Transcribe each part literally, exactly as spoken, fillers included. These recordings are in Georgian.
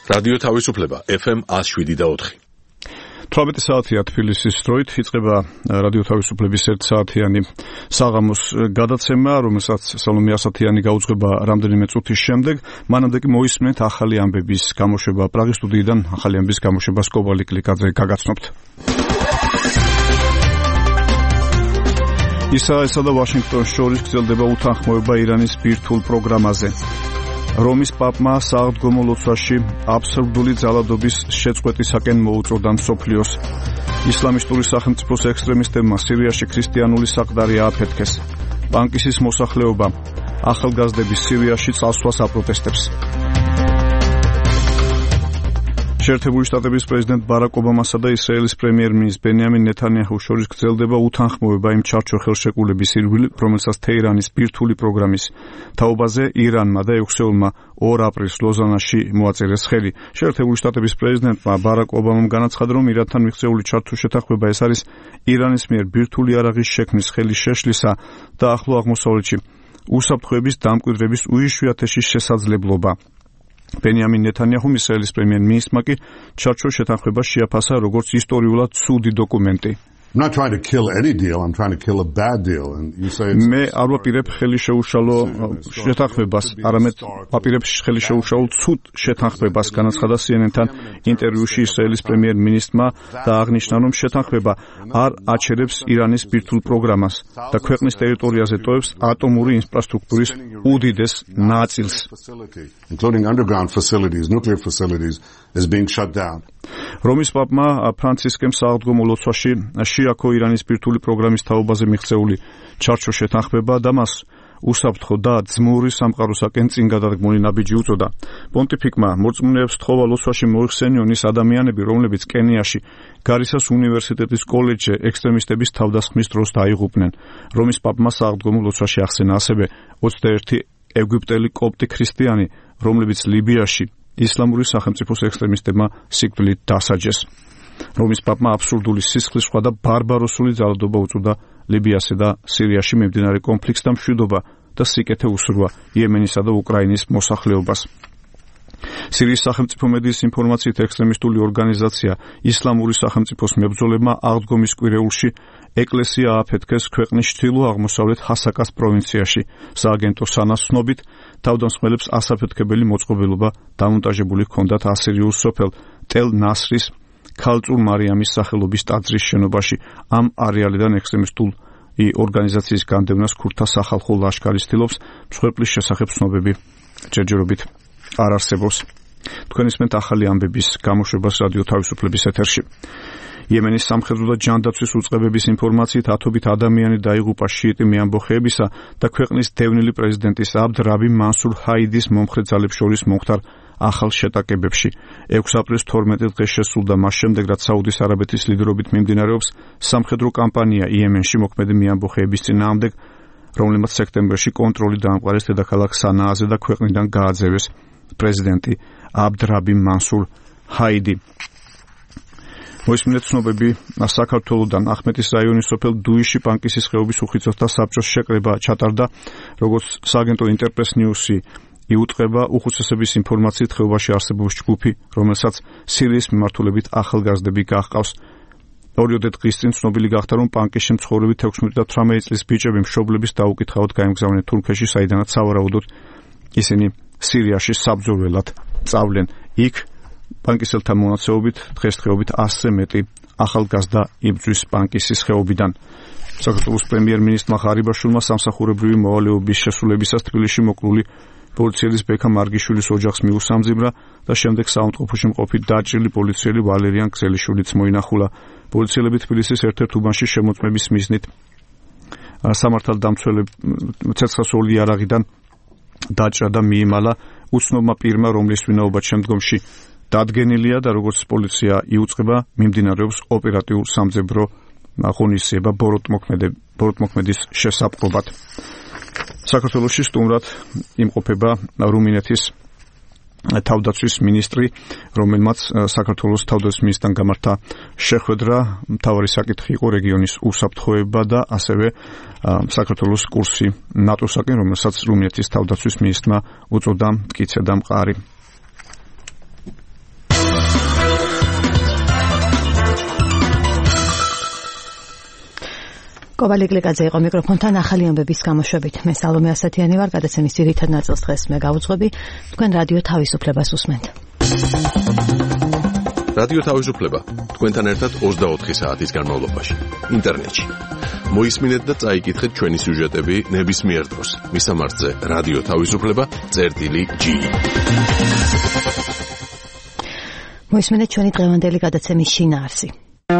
რადიო თავისუფლება ეფ ემ one oh seven და four. თვრამეტი საათია თბილისის დროით იწყება რადიო თავისუფლების ერთ საათიანი საღამოს გადაცემა, რომელსაც სალომე ასათიანი გაუძღვება რამდენიმე წუთის შემდეგ. მანამდე კი მოისმენთ ახალი ამბების გამოშვება პრაღის სტუდიიდან, ახალი ამბების გამოშვება სკოვალი კლიკაძე გაგაცნობთ. ისრაელსა და ვაშინგტონს შორის გრძელდება უთანხმოება ირანის ბირთვულ პროგრამაზე. რომის პაპმა სააღდგომო ლოცვაში აბსურდული ძალადობის შეწყვეტისაკენ მოუწოდა მსოფლიოს. ისლამისტური სახელმწიფოს ექსტრემისტებმა სირიაში ქრისტიანული საყდარი ააფეთქეს. ბანკისის მოსახლეობა ახალგაზრდების სირიაში წასვლას აპროტესტებს. შეერთებული შტატების პრეზიდენტ ბარაკ ობამასა და ისრაელის პრემიერ-მინისტრ ბენიამინ ნეთანიაჰუს შორის გრძელდება უთანხმოება იმ ჩარჩო ხელშეკრულების ირგვლივ, რომელსაც თეირანის ბირთვული პროგრამის თაობაზე ირანმა და ექვსეულმა ორ აპრილს ლოზანაში მოაწერეს ხელი. შეერთებული შტატების პრეზიდენტმა ბარაკ ობამამ განაცხადა, რომ ირანთან მიღწეული ჩარჩო შეთანხმება ეს არის ირანის მიერ ბირთვული იარაღის შექმნის ხელის შეშლისა და ახლო აღმოსავლეთში უსაფრთხოების დამკვიდრების უიშვიათესი შესაძლებლობა. ბენიამინ ნეთანიაჰუმ ისრაელის პრემიერ-მინისტრმა კი ჩარჩოს შეთანხმება შეაფასა როგორც ისტორიულად ცუდი დოკუმენტი. I'm not trying to kill any deal, I'm trying to kill a bad deal. And you say it's მე არ ვაპირებ ხელი შეუშალო შეთანხმებას, არამედ ვაპირებ ხელი შეუშალო ცუდ შეთანხმებას, განაცხადა სი ენ ენ-თან ინტერვიუში ისრაელის პრემიერ-მინისტრმა და აღნიშნა, რომ შეთანხმება არ აჩერებს ირანის ბირთვულ პროგრამას და ქვეყნის ტერიტორიაზე ტოვებს ატომური ინფრასტრუქტურის უდიდეს ნაწილს, including underground facilities, nuclear facilities, is being shut down. რომის პაპმა ფრანცისკემ სააღდგომო ლოცვაში შეაქო ირანის ბირთვული პროგრამის თაობაზე მიღწეული ჩარჩო შეთანხმება და მას უსაფრთხო და ძმური სამყაროსაკენ წინ გადადგმული ნაბიჯი უწოდა. პონტიფიკმა მორწმუნეებს თხოვა ლოცვაში მოიხსენიონ ის ადამიანები, რომლებიც კენიაში გარისას უნივერსიტეტის კოლეჯზე ექსტრემისტების თავდასხმის დროს დაიღუპნენ. რომის პაპმა სააღდგომო ლოცვაში ახსენა ასევე ოცდაერთი ეგვიპტელი კოპტი ქრისტიანი, რომლებიც ლიბიაში ისლამური სახელმწიფოს ექსტრემისტებმა სიკვდილით დასაჯეს. რომის პაპმა აბსურდული სისხლისღვრა და ბარბაროსული ძალადობა უწოდა ლიბიასა და სირიაში მიმდინარე კონფლიქტს და მშვიდობა და სიკეთე უსურვა იემენისა და უკრაინის მოსახლეობას. სირიის სახელმწიფო მედიის ინფორმაციით ექსტრემისტული ორგანიზაცია ისლამური სახელმწიფოს მებრძოლებმა აღდგომის კვირეულში ეკლესია ააფეთქეს ქვეყნის ჩრდილო-აღმოსავლეთ ჰასაკას პროვინციაში. სააგენტო სანას ცნობით, თავდამსხმელებს ასაფეთქებელი მოწყობილობა დამონტაჟებული ჰქონდათ ასირიულ სოფელ ტელ ნასრის ქალწულ მარიამის სახელობის ტაძრის შენობაში. ამ არეალიდან ექსტრემისტული ორგანიზაციის განდევნას ქურთთა სახალხო ლაშქარი ცდილობს, მსხვერპლის შესახებ ცნობები ჯერჯერობით არ არსებობს. თქვენ ისმენთ ახალი ამბების გამოშვებას რადიო თავისუფლების ეთერში. იემენის სამხედრო და ჯანდაცვის უწყებების ინფორმაციით ათობით ადამიანი დაიღუპა შიიტი მეამბოხეებისა და ქვეყნის დევნილი პრეზიდენტის აბდ რაბი მანსურ ჰაიდის მომხრე ძალებს შორის მომხდარ ახალ შეტაკებებში. ექვსი აპრილის თორმეტი დღეს შესრულდა მას შემდეგ, რაც საუდის არაბეთის ლიდერობით მიმდინარეობს სამხედრო კამპანია იემენში მოქმედი მეამბოხეების წინააღმდეგ, რომლებმაც სექტემბერში კონტროლი დაამყარეს დედაქალაქ სანააზე და ქვეყნიდან გააძევეს პრეზიდენტი აბდ რაბი მანსურ ჰაიდი. მოისმინეთ ცნობები საქართველოდან. ახმეტის რაიონის სოფელ დუიში პანკისის ხეობის უხიცოთა საბჭოს შეკრება ჩატარდა, როგორც სააგენტო ინტერპრეს ნიუსი იუტყება. უხუცესების ინფორმაციით ხეობაში არსებობს ჯგუფი, რომელსაც სირიის მიმართულებით ახალგაზრდები გაჰყავს. ორიოდე დღის წინ ცნობილი გახდა, რომ პანკისში მცხოვრები თექვსმეტი და თვრამეტი წლის ბიჭები მშობლების დაუკითხავად გაემგზავნეს თურქეთში, საიდანაც სავარაუდოდ ისინი სირიაში საბრძოლველად წავლენ. იქ პანკისელთა მონაცემებით დღესდღეობით ასზე მეტი ახალგაზრდა იბრძვის პანკისის ხეობიდან. საქართველოს პრემიერ-მინისტრმა ღარიბაშვილმა სამსახურებრივი მოვალეობის შესრულებისას თბილისში მოკლული პოლიციელის ბექა მარგიშვილის ოჯახს მიუსამძიმრა და შემდეგ საავადმყოფოში მყოფი დაჭრილი პოლიციელი ვალერიან გზელიშვილიც მოინახულა. პოლიციელები თბილისის ერთ-ერთ უბანში შემოწმების მიზნით სამართალდამცველებ ცეცხლსროლი იარაღიდან დაჭრა და მიიმალა უცნობმა პირმა, რომლის ვინაობა შემდგომში დადგენილია და როგორც პოლიცია იუწყება, მიმდინარეობს ოპერატიულ სამძებრო ღონისძიება ბოროტმოქმედის შესაპყრობად. საქართველოში სტუმრად იმყოფება რუმინეთის თავდაცვის მინისტრი, რომელმაც საქართველოს თავდაცვის მინისტრთან გამართა შეხვედრა. მთავარი საკითხი იყო რეგიონის უსაფრთხოება და ასევე საქართველოს კურსი ნატოსაკენ, რომელსაც რუმინეთის თავდაცვის მინისტრმა უწოდა მტკიცე და მყარი. კობალი გლიკაძე იყო მიკროფონთან ახალი ამბების გამოშვებით. მე სალომე ასათიანი ვარ, გადაცემის ძირითად ნაწილს დღეს მე გავუძღვები. თქვენ რადიო თავისუფლებას უსმენთ. რადიო თავისუფლება თქვენთან ერთად ოცდაოთხი საათის განმავლობაში ინტერნეტში. მოისმინეთ და წაიკითხეთ ჩვენი სიუჟეტები ნებისმიერ დროს. მისამართზე რადიო თავისუფლება წერტილი ჯი. მოისმინეთ ჩვენი დღევანდელი გადაცემის შინაარსი.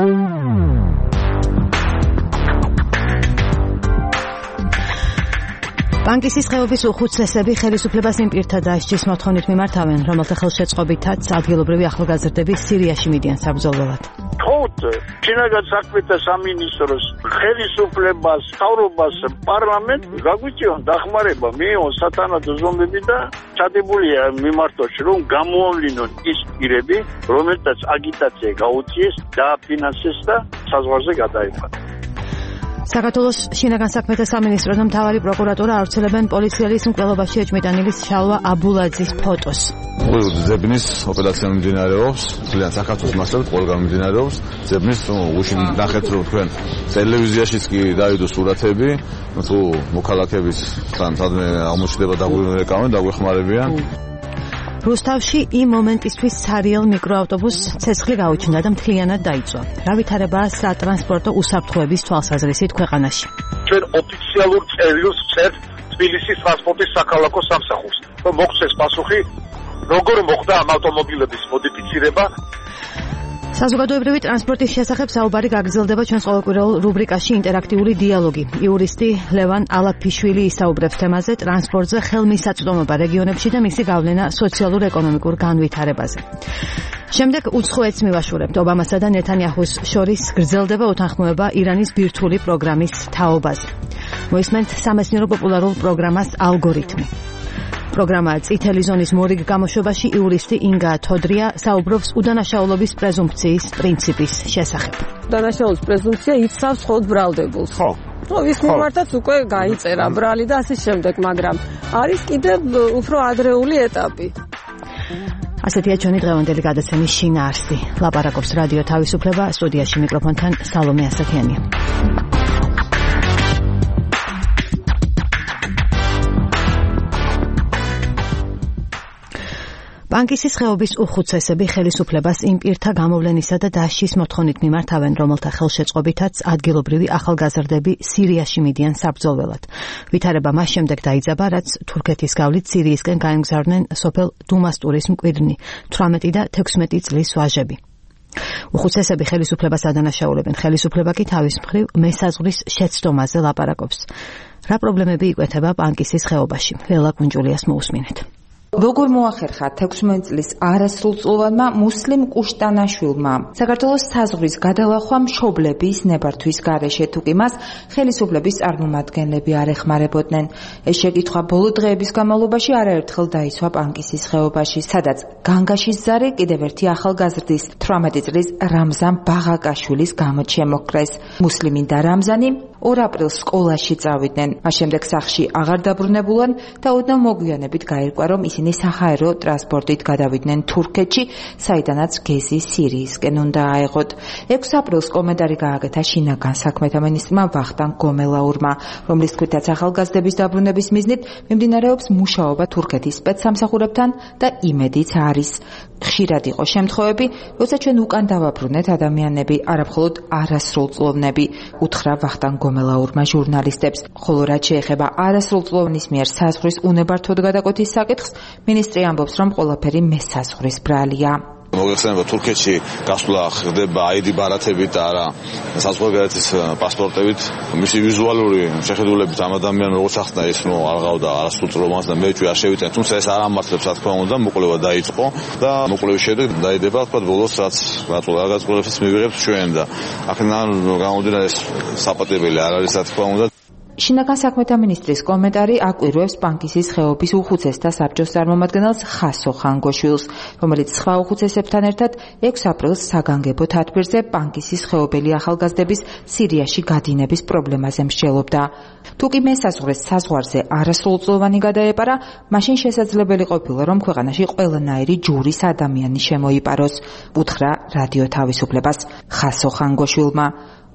ბანკის ხეობის უხუცესები ხელისუფლებას იმ პირთა დასჯის მოთხოვნით მიმართავენ, რომელთა ხელშეწყობითაც ადგილობრივი ახალგაზრდები სირიაში მიდიან საბრძოლველად. ხოთ, შინაგან საქმეთა სამინისტროს ხელისუფლებას, მთავრობას, პარლამენტს გაგვიჭირონ დახმარება, მიიღონ სათანადო ზომები და ჩადებულია მიმართოში, რომ გამოავლინონ ის პირები, რომელთაც აგიტაცია გაუწიეს, დააფინანსეს და საზღვარზე გადაეყვანეს. საქართველოს შინაგან საქმეთა სამინისტრო და მთავარი პროკურატურა ავრცელებენ პოლიციელის მკვლელობაში ეჭვმიტანილი შალვა აბულაძის ფოტოს. ზებნის ოპერაცია მიმდინარეობს, ძალიან საქართველოს მასშტაბით ყველგან მიმდინარეობს. ზებნის უშინ ნახეთ რომ თქვენ ტელევიზიაშიც კი დაიდო სურათები, თუ მოქალაქეების თან სადმე აღმოჩნდება დაგვირეკავენ, დაგვეხმარებიან. რუსთავში იმ მომენტისთვის ცარიელ მიკროავტობუსს ცეცხლი გაუჩნდა და მთლიანად დაიწვა. რა ვითარებაა სატრანსპორტო უსაფრთხოების თვალსაზრისით ქვეყანაში? ჩვენ ოფიციალურ წერილს ვწერთ თბილისის ტრანსპორტის საქალაქო სამსახურს. მოგცეს პასუხი, როგორ მოხდა ამ ავტომობილების მოდიფიცირება? საზოგადოებრივი ტრანსპორტის შესახებ საუბარი გაგრძელდება ჩვენს ყოველკვირეულ რუბრიკაში ინტერაქტიული დიალოგი. იურისტი ლევან ალაფიშვილი ისაუბრებს თემაზე ტრანსპორტზე ხელმისაწვდომობა რეგიონებში და მისი გავლენა სოციალურ-ეკონომიკურ განვითარებაზე. შემდეგ უცხოეთს მივაშურებთ. ობამასა და ნეთანიაჰუს შორის გრძელდება უთანხმოება ირანის ბირთვული პროგრამის თაობაზე. მოისმენთ სამეცნიერო პოპულარულ პროგრამას ალგორითმი. პროგრამა წითელი ზონის მორიგ გამოშვებაში იურისტი ინგა თოდრია საუბრობს უდანაშაულობის პრეზუმფციის პრინციპის შესახებ. უდანაშაულობის პრეზუმფცია იცავს მხოლოდ ბრალდებულს. ხო. ხო, ვის მიმართაც უკვე გაიწერა ბრალი და ასე შემდეგ, მაგრამ არის კიდევ უფრო ადრეული ეტაპი. ასეთია ჩვენი დღევანდელი გადაცემის შინაარსი. ლაპარაკობს რადიო თავისუფლება, სტუდიაში მიკროფონთან სალომე ასათიანია. ბანკის ხეობის უხუცესები ხელისუფლებას იმ პირთა გამოვლენისა და დასჯის მოთხოვნით მიმართავენ, რომელთა ხელშეწყობითაც ადგილობრივი ახალგაზრდები სირიაში მიდიან საბრძოლველად. ვითარება მას შემდეგ დაიძაბა, რაც თურქეთის გავლით სირიისკენ გაემგზავრნენ სოფელ დუმასტურის მკვიდრნი თვრამეტი და თექვსმეტი წლის ვაჟები. უხუცესები ხელისუფლებას ადანაშაულებენ, ხელისუფლება კი თავის მხრივ მესაზღვრის შეცდომაზე ლაპარაკობს. რა პრობლემები იკვეთება ბანკის ხეობაში? ლელა კუნჯულიას მოусმინეთ. როგორ მოახერხა თექვსმეტი წლის არასრულწლოვანმა მუსლიმ კუშტანაშვილმა საქართველოს საზღვრის გადალახვა მშობლების ნებართვის გარეშე, თუკი მას ხელისუფლების წარმომადგენლები არ ეხმარებოდნენ. ეს შეკითხვა ბოლო დღეების განმავლობაში არაერთხელ დაისვა პანკისის ხეობაში, სადაც განგაშის ზარი კიდევ ერთი ახალგაზრდის თვრამეტი წლის რამზან ბაღაკაშვილის გამოთ შემოκრეს. მუსლიმი და რამზანი ორ აპრილს სკოლაში წავიდნენ. მას შემდეგ სახლში აღარ დაბრუნებულან და ოდნავ მოგვიანებით გაირკვა, რომ ისინი საჰაერო ტრანსპორტით გადავიდნენ თურქეთში, საიდანაც გეზი სირიისკენ უნდა აეღოთ. ექვსი აპრილს კომენტარი გააკეთა შინაგან საქმეთა მინისტრმა ვახტანგ გომელაურმა, რომლის თქმითაც ახალგაზრდების დაბრუნების მიზნით მიმდინარეობს მუშაობა თურქეთის სპეცსამსახურებთან და იმედიც არის. ხშირად იყო შემთხვევები, როცა ჩვენ უკან დავაბრუნეთ ადამიანები, არა მხოლოდ არასრულწლოვნები, უთხრა ვახტანგ გომელაურმა ჟურნალისტებს. ხოლო რაც შეეხება არასრულწლოვნის მიერ საზღვრის უნებართვოდ გადაკვეთის საკითხს, მინისტრი ამბობს, რომ ყველაფერი მესაზღვრის ბრალია. მოგეხსენება თურქეთში გასვლა ხდება აიდი ბარათებით და არა საზღვარგარეთის პასპორტებით. მისი ვიზუალური შეხედულებით ამ ადამიანს როგორც ახსნა, ის ნუ არ ყავდა არასრულწლოვანს და მე ჩვენ არ შევიწენ, თუმცა ეს არ ამართლებს, რა თქმა უნდა, მოკვლევა დაიწყო და მოკვლევის შემდეგ დაიდება, თქვა ბოლოს რაც გაწყვეტილებას მივიღებთ ჩვენ და აქედან გამომდინარე ეს საპატებელი არ არის, რა თქმა უნდა. შინაგან საქმეთა მინისტრის კომენტარი აკვირვებს პანკისის ხეობის უხუცესთა საბჭოს წარმომადგენელს ხასო ხანგოშვილს, რომელიც სხვა უხუცესებთან ერთად ექვსი აპრილს საგანგებო თათბირზე პანკისის ხეობელი ახალგაზრდების სირიაში გადინების პრობლემაზე მსჯელობდა. თუკი მესაზღვრეს საზღვარზე არასრულწლოვანი გადაეპარა, მაშინ შესაძლებელი ყოფილა, რომ ქვეყანაში ყველანაირი ჯურის ადამიანი შემოიპაროს, უთხრა რადიო თავისუფლებას ხასო ხანგოშვილმა.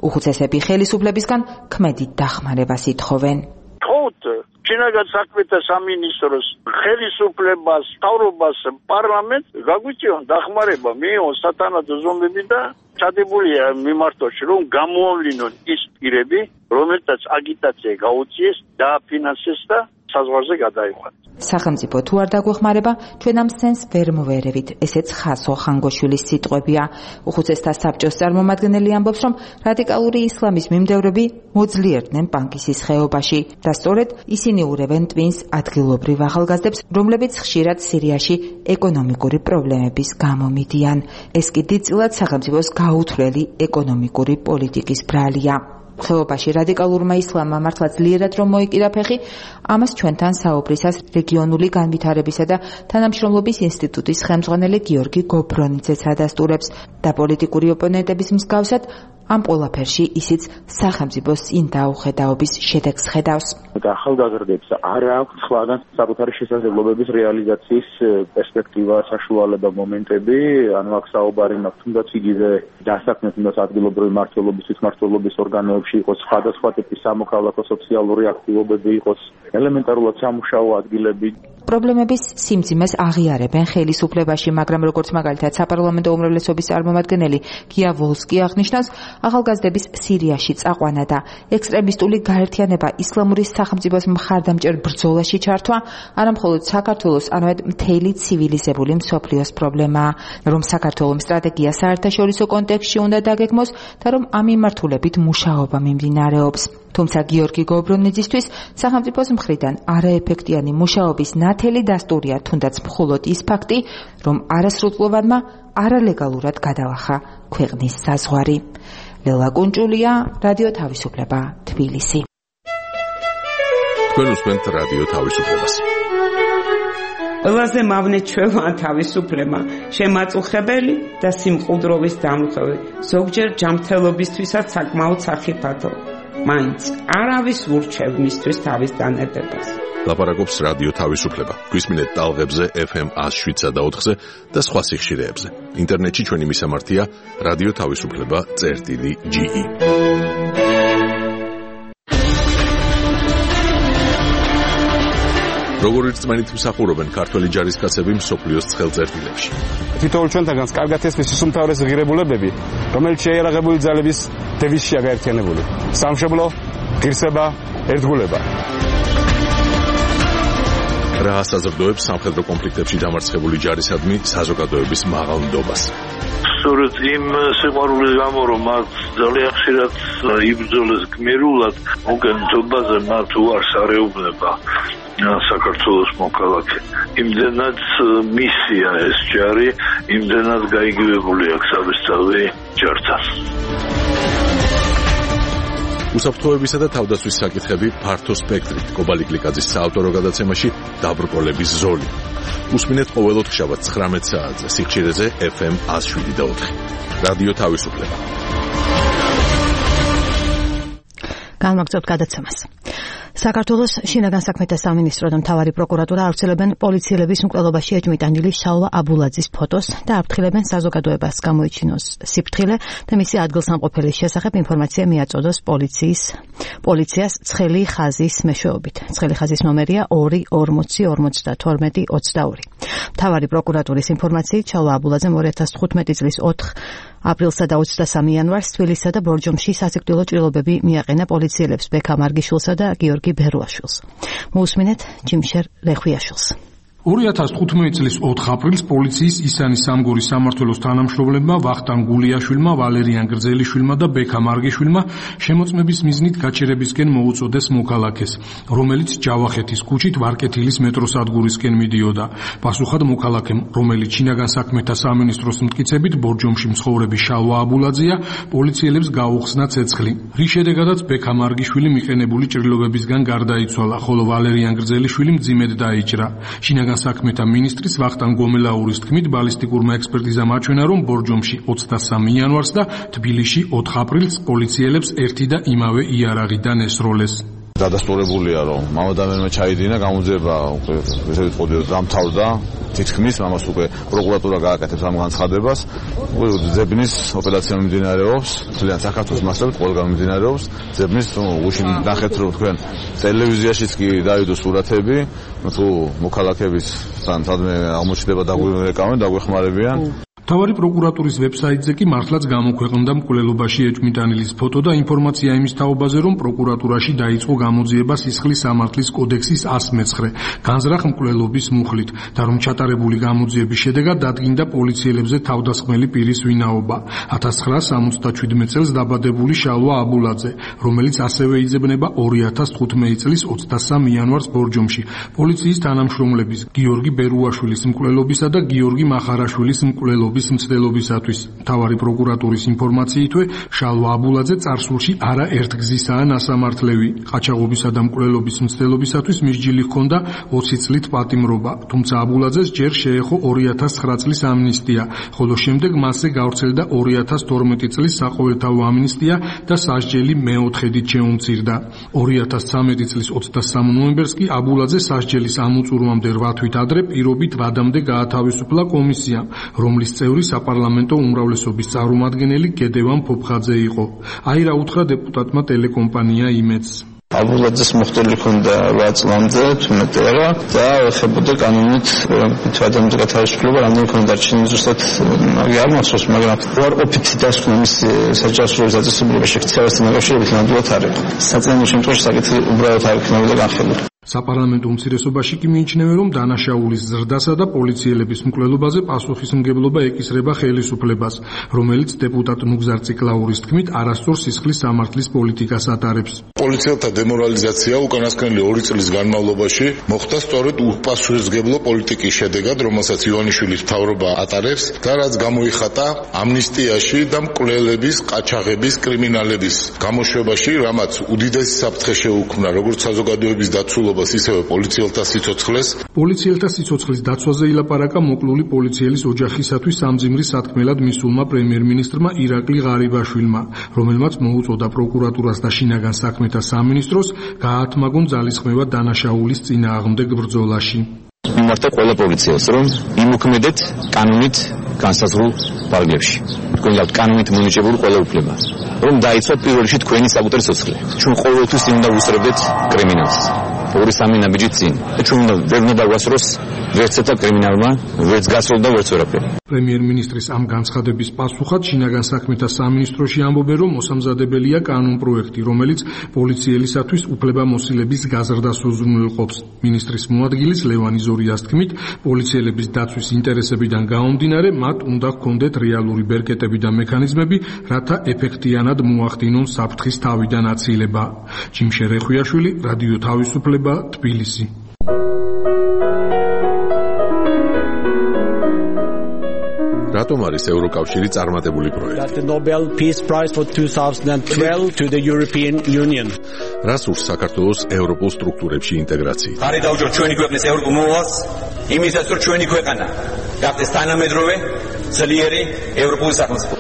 უხუცესები ხელისუფლებისგან ქმედით დახმარებას ითხოვენ. შინაგან საქმეთა სამინისტროს ხელისუფლებას, მთავრობას, პარლამენტს გაგვიწევენ დახმარება, მიიღონ სათანადო ზომები და ჩადებულია მიმართოში, რომ გამოავლინონ ის პირები, რომელთაც აგიტაცია გაუწიეს, დააფინანსეს და საზღვარზე გადაიყვანეს. სახელმწიფო თუ არ დაგვეხმარება, ჩვენ ამ სცენს ვერ მოვერევით, ესეც ხასო ხანგოშვილის სიტყვებია. უხუცესთა საბჭოს წარმომადგენელი ამბობს, რომ რადიკალური ისლამის მიმდევრები მოძლიერდნენ პანკისის ხეობაში და სწორედ ისინი ურევენ ტვინს ადგილობრივ ახალგაზრდებს, რომლებიც ხშირად სირიაში ეკონომიკური პრობლემების გამო მიდიან. ეს კი დიდწილად სახელმწიფოს გაუთვლელი ეკონომიკური პოლიტიკის ბრალია. ხეობაში რადიკალურმა ისლამმა მართლა ძლიერად რომ მოიკიდა ფეხი, ამას ჩვენთან საუბრისას რეგიონული განვითარებისა და თანამშრომლობის ინსტიტუტის ხელმძღვანელი გიორგი გობრონიძეც ადასტურებს და პოლიტიკური ოპონენტების მსგავსად ამ ყველაფერში ისიც სახელმწიფოს წინ დაუხედაობის შედეგს ხედავს. ახალგაზრდებს არ აქვს სხვაგან საკუთარი შესაძლებლობების რეალიზაციის პერსპექტივა, საშუალება, მომენტები, ანუ აქ საუბარი მაქვს თუნდაც იგივე დასაქმე, თუნდაც ადგილობრივი მმართველობის, თვითმმართველობის ორგანოებში იყოს სხვადასხვა ტიპის სამოქალაქო სოციალური აქტივობები, იყოს ელემენტარულად სამუშაო ადგილები. პრობლემების სიმძიმეს აღიარებენ ხელისუფლებაში, მაგრამ როგორც მაგალითად საპარლამენტო უმრავლესობის წარმომადგენელი გია ვოლსკი აღნიშნავს, ახალგაზრდების სირიაში წაყვანა და ექსტრემისტული გაერთიანება ისლამური სახელმწიფოს მხარდამჭერ ბრძოლაში ჩართვა არამხოლოდ საქართველოს, არამედ მთელი ცივილიზებული მსოფლიოს პრობლემაა, რომ საქართველოს სტრატეგია საერთაშორისო კონტექსტში უნდა დაგეგმოს და რომ ამ მიმართულებით მუშაობა მიმდინარეობს. თუმცა გიორგი გობრონიძისთვის სახელმწიფოს მხრიდან არაეფექტიანი მუშაობის ნათელი დასტურია თუნდაც მხოლოდ ის ფაქტი, რომ არასრულწლოვანმა არალეგალურად გადალახა ქვეყნის საზღვარი. ლელა კუნჭულია, რადიო თავისუფლება, თბილისი. თქვენ უსმენთ რადიო თავისუფლებას. ყველაზე მავნე ჩვევა თავისუფლება, შემაწუხებელი და სიმყუდროვის დამხევი, ზოგჯერ ჯანმრთელობისთვისაც საკმაოდ სახიფათო. მაინც არავის ურჩევ მისთვის თავის დანებებას. ლაპარაკობს რადიო თავისუფლება. გვისმინეთ ტალღებზე ეფ ემ ას შვიდსა და ოთხზე და სხვა სიხშირეებზე. ინტერნეტში ჩვენი მისამართია რადიო თავისუფლება წერტილი ჯი ი. როგორ ერთმანეთ მსახურობენ ქართველი ჯარისკაცები მსოფლიოს ცხელწერტილებში. თითოეულ ჩვენთანაც კარგად ესმის ის უმთავრესი ღირებულებები, რომელიც შეიარაღებული ძალების დევიზშია გაერთიანებული. სამშობლო, ღირსება, ერთგულება. რა საზრდოებს სამხედრო კონფლიქტებში დამარცხებული ჯარისადმი საზოგადოების მაღალ ნდობას. სწორედ იმ სიყვარულის გამო, რომ მათ ძალიან ხშირად იბრძოლეს გმირულად, მოგენთობაზე მათ უარს არეუბნება საქართველოს მოქალაქე. იმდენად მისია ეს ჯარი, იმდენად გაიგივებული აქვს საბესწავლი ჯართან. უსაფრთხოებისა და თავდაცვის საკითხები ფართო სპექტრით. კობალი გლიკაძის საავტორო გადაცემაში დაბრკოლების ზოლი. უსმინეთ ყოველ ოთხშაბათს ცხრამეტ საათზე სიხშირეზე ეფ ემ ას შვიდი და ოთხი. რადიო თავისუფლება. განვაგრძობთ გადაცემას. საქართველოს შინაგან საქმეთა სამინისტრო და მთავარი პროკურატურა ავრცელებენ პოლიციელების მკვლელობაში ეჭვმიტანილი შალვა აბულაძის ფოტოს და აფრთხილებენ საზოგადოებას გამოიჩინოს სიფრთხილე და მისი ადგილსამყოფელის შესახებ ინფორმაცია მიაწოდოს პოლიციის პოლიციას ცხელი ხაზის მეშვეობით. ცხელი ხაზის ნომერია ორი ორმოცი ორმოცდათორმეტი ოცდაორი. მთავარი პროკურატურის ინფორმაციით შალვა აბულაძემ ორი ათას თხუთმეტი წლის ოთხ აპრილსა და ოცდასამი იანვარს თბილისსა და ბორჯომში სასიკვდილო ჭრილობები მიაყენა პოლიციელებს ბექა მარგიშვილსა და გიორგი ბერუაშვილს. მოусმინეთ ჯიმშერ ლეხვიაშვილს. ორი ათას თხუთმეტი წლის ოთხ აპრილს პოლიციის ისანის სამგორის სამმართველოს თანამშრომლებმა ვახტანგ გულიაშვილმა, ვალერიან გრძელიშვილმა და ბექა მარგიშვილმა შემოწმების მიზნით გაჩერებისკენ მოუწოდეს მოქალაქეს, რომელიც ჯავახეთის ქუჩით ვარკეთილის მეტროსადგურისკენ მიდიოდა. პასუხად მოქალაქემ, რომელიც შინაგან საქმეთა სამინისტროს მტკიცებით ბორჯომში მცხოვრები შალვა აბულაძეა, პოლიციელებს გაუხსნა ცეცხლი. რის შედეგადაც ბექა მარგიშვილი მიყენებული ჭრილობებისგან გარდაიცვალა, ხოლო ვალერიან გრძელიშვილი მძიმედ დაიჭრა. შინაგან საქმეთა მინისტრის ვახტანგ გომელაურის თქმით, ბალისტიკურმა ექსპერტიზამ აჩვენა, რომ ბორჯომში ოცდასამი იანვარს და თბილისში ოთხ აპრილს პოლიციელებს ერთი და იმავე იარაღიდან ესროლეს. დადასტურებულია რომ მამადამიანმა ჩაიდინა გამოძიება ესე ვიტყოდი დამთავრდა თითქმის ამას უკვე პროკურატურა გააკეთებს ამ განცხადებას უკვე ძებნის ოპერაცია მიმდინარეობს ძალიან საქართველოს მასშტაბით ყველგან მიმდინარეობს ძებნის უშინ ნახეთ რომ თქვენ ტელევიზიაშიც კი დავიდო სურათები თუ მოქალაქეების თან სადმე აღმოჩნდება დაგვირეკავენ დაგვეხმარებიან მთავარი პროკურატურის ვებსაიტზე კი მართლაც გამოქვეყნდა მკვლელობაში ეჭვმიტანილის ფოტო და ინფორმაცია იმის თაობაზე, რომ პროკურატურაში დაიწყო გამოძიება სისხლის სამართლის კოდექსის ას მეცხრე განზრახ მკვლელობის მუხლით და რომ ჩატარებული გამოძიების შედეგად დადგინდა პოლიციელებზე თავდასხმელი პირის ვინაობა. ათას ცხრაას სამოცდაშვიდმეტ წელს დაბადებული შალვა აბულაძე, რომელიც ასევე იძებნება ორი ათას თხუთმეტი წლის ოცდასამ იანვარს ბორჯომში პოლიციის თანამშრომლების გიორგი ბერუაშვილის მკვლელობისა და გიორგი მახარაშვილის მკვლელობის მცდელობისათვის. მთავარი პროკურატურის ინფორმაციითვე შალვა აბულაძე წარსულში არა ერთგზისაა ნასამართლევი. ყაჩაღობისა და მკვლელობის მცდელობისათვის მისჯილი ჰქონდა ოცი წლით პატიმრობა, თუმცა აბულაძეს ჯერ შეეხო ორი ათას ცხრა წლის ამნისტია, ხოლო შემდეგ მასზე გავრცელდა ორი ათას თორმეტი წლის საყოველთაო ამნისტია და სასჯელი მეოთხედით შეუმცირდა. ორი ათას ცხრამეტი წლის ოცდასამ ნოემბერს კი აბულაძე სასჯელის ამოწურვამდე რვა თვით ადრე პირობით ვადამდე გაათავისუფლა კომისიამ, რომლის წევრი საპარლამენტო უმრავლესობის წარმომადგენელი გედევან ფოფხაძე იყო. აი რა უთხრა დეპუტატმა ტელეკომპანია იმედს. აბულაძეს მოხდული ჰქონდა რვა წლამდე თუმეტერა და ეხებოდა კანონით თვადამდე გათავისუფლება რამდენი ჰქონდა დარჩენილი ზუსტად არ მახსოვს მაგრამ უარყოფით დასკვნა მის საჯარისო დაწესებულება შექცევასთან დაკავშირებით ნამდვილად არ იყო. საწინააღმდეგო შემთხვევაში საკითხი უბრალოდ არ იქნებოდა განხილული. საპარლამენტო უმცირესობაში კი მიიჩნევენ, რომ დანაშაულის ზრდასა და პოლიციელების მკვლელობაზე პასუხისმგებლობა ეკისრება ხელისუფლებას, რომელიც დეპუტატ ნუგზარ ციკლაურის თქმით არასწორ სისხლის სამართლის პოლიტიკას ატარებს. პოლიციელთა დემორალიზაცია უკანასკნელი ორი წლის განმავლობაში მოხდა სწორედ უპასუხისმგებლო პოლიტიკის შედეგად, რომელსაც ივანიშვილის მთავრობა ატარებს და რაც გამოიხატა ამნისტიაში და მკვლელების, ყაჩაღების, კრიმინალების გამოშვებაში, რამაც უდიდესი საფრთხე შეუქმნა როგორც საზოგადოების დაცულობას ისევე პოლიციელთა სიცოცხლეს. პოლიციელთა სიცოცხლის დაცვაზე ილაპარაკა მოკლული პოლიციელის ოჯახისათვის სამძიმრის სათქმელად მისულმა პრემიერ-მინისტრმა ირაკლი ღარიბაშვილმა, რომელმაც მოუწოდა პროკურატურას და შინაგან საქმეთა სამინისტროს გაათმაგონ ძალისხმევა დანაშაულის წინააღმდეგ ბრძოლაში. მიმართა ყველა პოლიციელს, რომ იმოქმედეთ კანონით განსაზღვრულ ფარგლებში. თქვენ გაქვთ კანონით მონიჭებული ყველა უფლება, რომ დაიცვათ პირველ რიგში თქვენი საკუთარი სიცოცხლე. ჩვენ ყოველთვის უნდა ვუსწრებდეთ კრიმინალს. ორი სამი ნაბიჯი წინ. ჩვენ უნდა ვერ უნდა დავასწროს ვერც ერთ კრიმინალმა, ვერც გასროლ და ვერც ვერაფერი. პრემიერ-მინისტრის ამ განცხადების პასუხად შინაგან საქმეთა სამინისტროში ამბობენ, რომ მოსამზადებელია კანონპროექტი, რომელიც პოლიციელისათვის უფლებამოსილების გაზრდას უზრუნველყოფს. მინისტრის მოადგილის ლევანი ზორიას თქმით, პოლიციელების დაცვის ინტერესებიდან გამომდინარე, მათ უნდა ჰქონდეთ რეალური ბერკეტები და მექანიზმები, რათა ეფექტიანად მოახდინონ საფრთხის თავიდან აცილება. ჯიმშე რეხვიაშვილი, რადიო თავისუფლება, თბილისი. რატომ არის ევროკავშირი წარმატებული პროექტი? The Nobel Peace Prize for twenty twelve to the European Union. რა სურს საქართველოს ევროპულ სტრუქტურებში ინტეგრაცია? ხარი დაუჯო ჩვენი ქვეყნის ევროპულ მოვალს, იმისაც რომ ჩვენი ქვეყანა გახდეს თანამედროვე, ძლიერი ევროპული სახელმწიფო.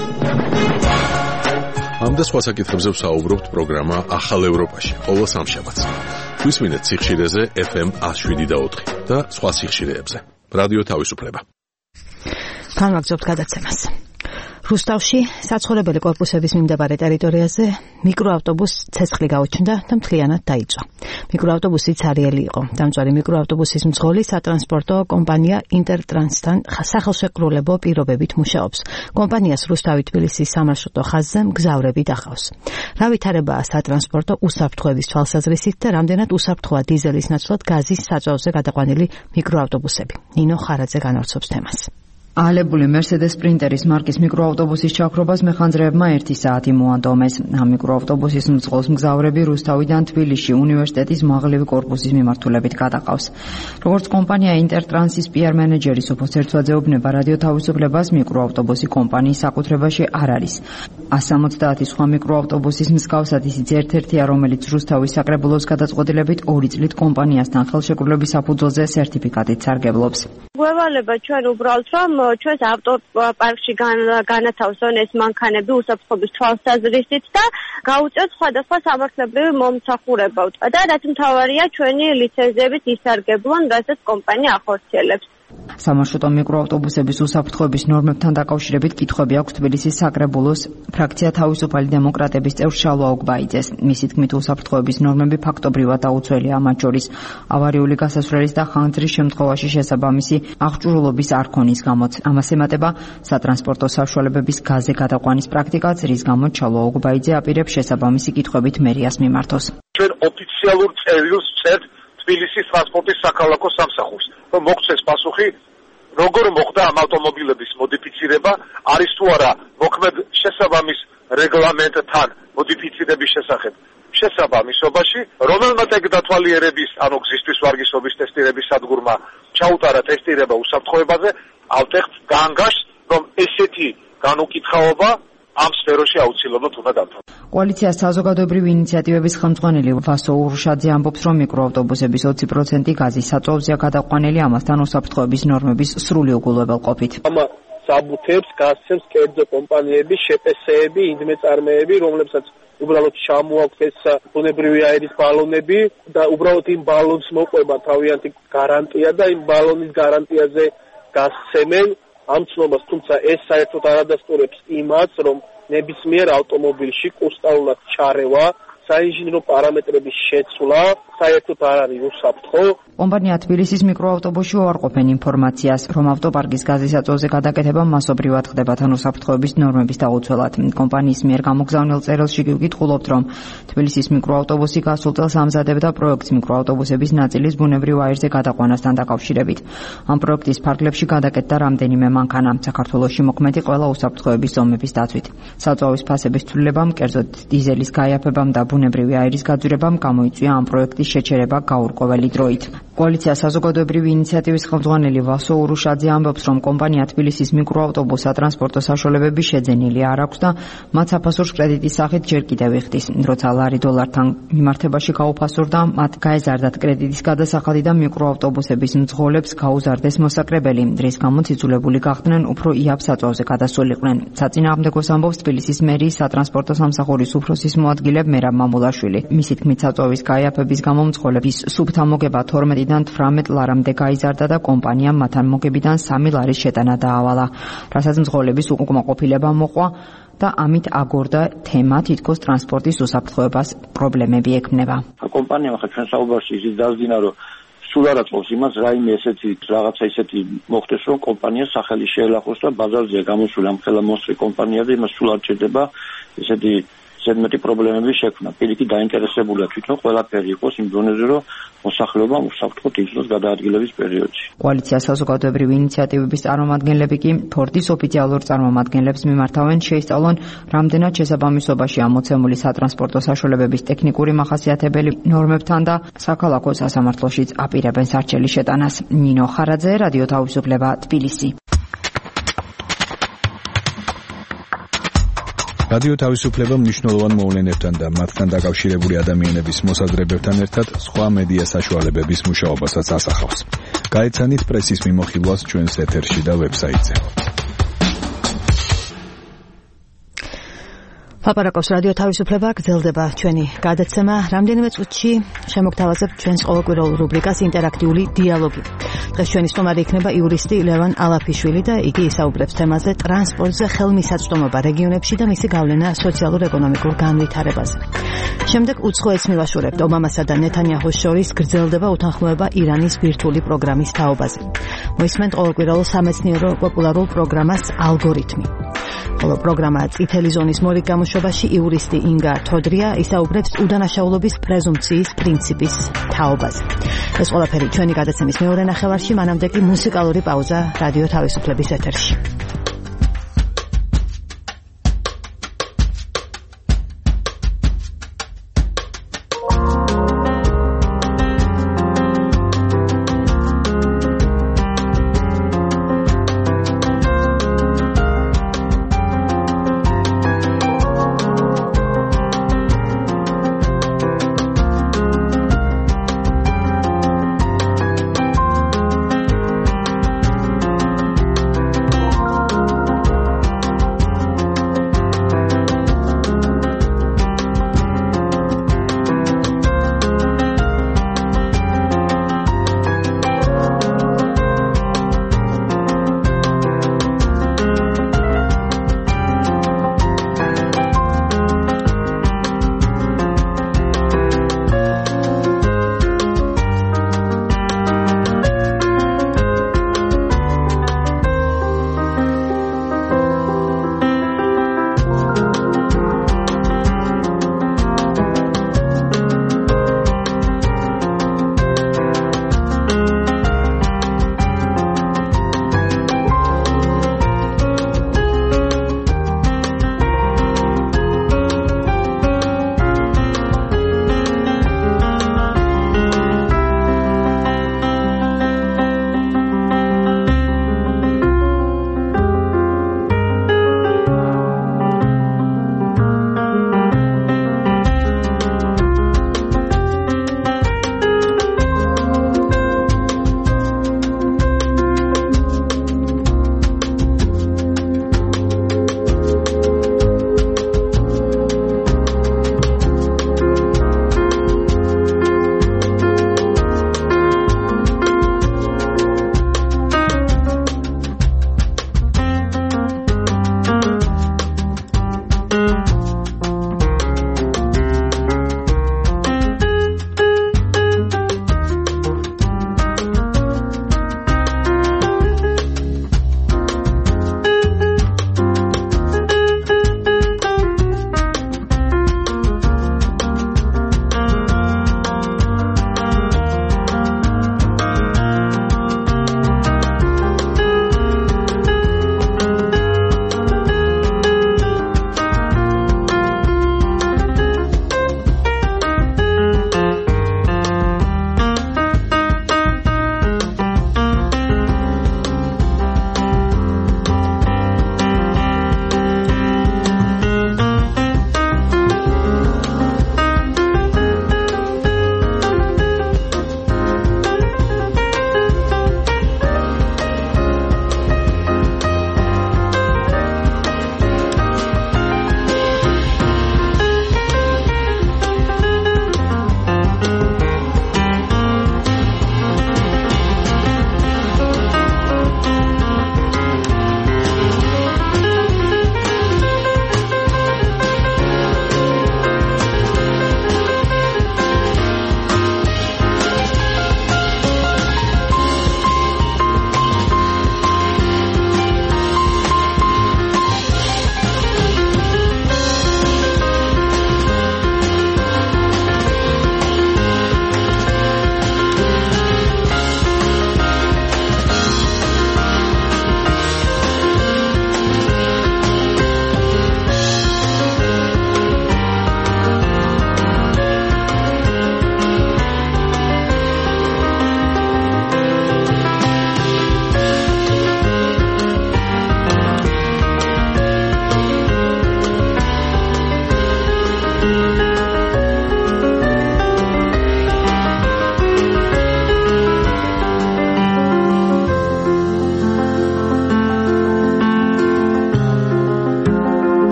ამ და სხვა საკითხებზე ვსაუბრობთ პროგრამა ახალ ევროპაში, ყოველ სამშაბათს. გვისმინეთ სიხშირეზე ეფ ემ ათს შვიდი და ოთხი და სხვა სიხშირეებზე. რადიო თავისუფლება. განვაგრძობთ გადაცემას. რუსთავში საცხოვრებელი კორპუსების მიმდებარე ტერიტორიაზე მიკროავტობუსს ცეცხლი გაუჩნდა და მთლიანად დაიწვა. მიკროავტობუსი ცარიელი იყო. დამწვარი მიკროავტობუსის მძღოლი სატრანსპორტო კომპანია ინტერტრანსთან სახელშეკრულებო პირობებით მუშაობს. კომპანიას რუსთავი-თბილისის სამარშრუტო ხაზზე მგზავრები დახავს. რა ვითარებაა სატრანსპორტო უსაფრთხოების თვალსაზრისით და რამდენად უსაფრთხოა დიზელის ნაცვლად გაზის საწვავზე გადაყვანილი მიკროავტობუსები. ნინო ხარაძე განავრცობს თემას. ალებული Mercedes Sprinteris მარკის მიკროავტობუსის ჩაქრობას მეხანძრეებმა ერთი საათი მოადომეს. ამ მიკროავტობუსის მძღოლს მგზავრები რუსთავიდან თბილისში უნივერსიტეტის მაღლივი კორპუსის მიმართულებით გადაყავს. როგორც კომპანია ინტერტრანსის პი არ მენეჯერი სოფოს ერთვაძეუბნება რადიო თავისუფლებას, მიკროავტობუსი კომპანიის საკუთრებაში არ არის. ას სამოცდაათი სხვა მიკროავტობუსის მსგავსად ისიც ერთ-ერთია, რომელიც რუსთავის საკრებულოს გადაწყვეტილებით ორი წლით კომპანიასთან ხელშეკრულების საფუძველზე სერტიფიკატით სარგებლობს. გვევალება ჩვენ უბრალოდ რომ ჩვენს ავტოპარკში განათავსონ ეს მანქანები უსაფრთხოების თვალსაზრისით და გაუწევთ სხვადასხვა სამართლებრივი მომსახურება და რაც მთავარია ჩვენი ლიცენზიებით ისარგებლონ, რასაც კომპანია ახორციელებს. სამარშრუტო მიკროავტობუსების უსაფრთხოების ნორმებთან დაკავშირებით კითხვები აქვს თბილისის საკრებულოს ფრაქცია თავისუფალი დემოკრატების წევრ შალვა ოგბაიძეს. მისი თქმით, უსაფრთხოების ნორმები ფაქტობრივად დაუცველია, მათ შორის ავარიული გასასვლელის და ხანძრის შემთხვევაში შესაბამისი აღჭურვილობის არ ქონის გამოც. ამას ემატება სატრანსპორტო საშუალებების გაზზე გადაყვანის პრაქტიკაც, რის გამოც შალვა ოგბაიძე აპირებს შესაბამისი კითხვებით მერიას მიმართოს. ჩვენ ოფიციალურ წერილს ვწერთ თბილისის ტრანსპორტის საქალაქო სამსახურს, რომ მოგცეს პასუხი, როგორ მოხდა ამ ავტომობილების მოდიფიცირება, არის თუ არა მოქმედ შესაბამის რეგლამენტთან მოდიფიცირების შესახებ შესაბამისობაში, რომელმაც ეგ დათვალიერების, ანუ გზისთვის ვარგისობის ტესტირების სადგურმა ჩაუტარა ტესტირება უსაფრთხოებაზე, ავტეხთ დაანგაშს, რომ ესეთი განუკითხაობა ამ სფეროში აუცილებლად უნდა დამთავრდეს. კოალიციას საზოგადოებრივი ინიციატივების ხელმძღვანელი ვასო ურუშაძე ამბობს, რომ მიკროავტობუსების ოცი პროცენტი გაზის საწვავზეა გადაყვანილი, ამასთან უსაფრთხოების ნორმების სრული უგულებელყოფით. ამას საბუთებს გასცემს კერძო კომპანიების, შეპესეები, ინდმეწარმეები, რომლებსაც უბრალოდ ჩამოაქვთ ეს ბუნებრივი აერის ბალონები და უბრალოდ იმ ბალონს მოყვება თავიანთი გარანტია და იმ ბალონის გარანტიაზე გასცემენ ამ ცნობას, თუმცა ეს საერთოდ არ ადასტურებს იმას, რომ ნებისმიერ ავტომობილში კუსტაულად ჩარევა, საინჟინრო პარამეტრების შეცვლა საერთოდ არ არის უსაფრთხო. კომპანია თბილისის მიკროავტობუსში უარყოფენ ინფორმაციას, რომ ავტოპარკის გაზის საწვავზე გადაკეთება მასობრივად ხდება თან უსაფრთხოების ნორმების დაუცველად. კომპანიის მიერ გამოგზავნილ წერილში გიგითხულობთ, რომ თბილისის მიკროავტობუსი გასულ წელს ამზადებდა პროექტს მიკროავტობუსების ნაწილის ბუნებრივ აირზე გადაყვანასთან დაკავშირებით. ამ პროექტის ფარგლებში გადაკეთდა რამდენიმე მანქანა, საქართველოში მოქმედი ყველა უსაფრთხოების ზომების დაცვით. საწვავის ფასების ცვლილებამ, კერძოდ დიზელის გაიაფებამ და ბუნებრივი აირის გაძვირებამ გამოიწვია ამ პროექტის შეჩერება გაურკვეველი დროით. კოალიცია საზოგადოებრივი ინიციატივის ხელმძღვანელი ვასო ურუშაძე ამბობს, რომ კომპანია თბილისის მიკროავტობუს სატრანსპორტო საშუალებები შეძენილი არ აქვს და მათ საფასურს კრედიტის სახით ჯერ კიდევ იხდის. როცა ლარი დოლართან მიმართებაში გაუფასურდა, მათ გაეზარდათ კრედიტის გადასახადი და მიკროავტობუსების მძღოლებს გაუზარდეს მოსაკრებელი, რის გამოც იძულებული გახდნენ უფრო იაფ საწვავზე გადასულიყვნენ. საწინააღმდეგოს ამბობს თბილისის მერიის სატრანსპორტო სამსახურის უფროსის მოადგილე მერაბ მამულაშვილი. მისი თქმით, საწვავის გაიაფების გამო მძღოლების სუფთა მოგება თორმეტიდან თვრამეტ ლარამდე გაიზარდა და კომპანიამ მათთან მოგებიდან სამი ლარის შეტანა დაავალა, რასაც მძღოლების უკმაყოფილება მოყვა და ამით აგორდა თემა, თითქოს ტრანსპორტის უსაფრთხოებას პრობლემები ექმნება. კომპანიამ ახლა ჩვენ საუბარში ისიც დაძინა, რომ სულ არ აწყობს იმას, რაიმე ესეთი რაღაცა ისეთი მოხდეს, რომ კომპანიას სახელი შეელახოს და ბაზარზეა გამოსული ამ ხელა მოსწრი კომპანია და იმას სულ არ ჭირდება ესეთი ზედმეტი პრობლემების შექმნა. პირიქით დაინტერესებულია თვითონ ყველაფერი იყოს იმ დონეზე, რომ მოსახლეობა უსაფრთხოდ იცნობს გადაადგილების პერიოდში. კოალიცია საზოგადოებრივი ინიციატივების წარმომადგენლები კი ფორდის ოფიციალურ წარმომადგენლებს მიმართავენ შეისწავლონ, რამდენად შესაბამისობაში ამოცემული სატრანსპორტო საშუალებების ტექნიკური მახასიათებელი ნორმებთან და საქალაქო სასამართლოშიც აპირებენ სარჩელის შეტანას. ნინო ხარაძე, რადიო თავისუფლება, თბილისი. რადიო თავისუფლება მნიშვნელოვან მოვლენებთან და მათთან დაკავშირებული ადამიანების მოსაზრებებთან ერთად სხვა მედია საშუალებების მუშაობასაც ასახავს. გაეცანით პრესის მიმოხილვას ჩვენს ეთერში და ვებსაიტზე. ლაპარაკობს რადიო თავისუფლება, გრძელდება ჩვენი გადაცემა. რამდენიმე წუთში შემოგთავაზებთ ჩვენს ყოველკვირეულ რუბრიკას ინტერაქტიული დიალოგი. დღეს ჩვენი სტუმარი იქნება იურისტი ლევან ალაფიშვილი და იგი ისაუბრებს თემაზე ტრანსპორტზე ხელმისაწვდომობა რეგიონებში და მისი გავლენა სოციალურ-ეკონომიკურ განვითარებაზე. შემდეგ უცხო ეცმი ვაშურებთ ობამასა და ნეთანიაჰუს შორის გრძელდება უთანხმოება ირანის ბირთვული პროგრამის თაობაზე. მოისმენთ ყოველკვირეულ სამეცნიერო პოპულარულ პროგრამას ალგორითმი. ხოლო პროგრამა წითელი ზონის მორიგ გამოშვებაში იურისტი ინგა თოდრია ისაუბრებს უდანაშაულობის პრეზუმპციის პრინციპის თაობაზე. ეს ყველაფერი ჩვენი გადაცემის მეორე ნახევარში, მანამდე კი მუსიკალური პაუზა რადიო თავისუფლების ეთერში.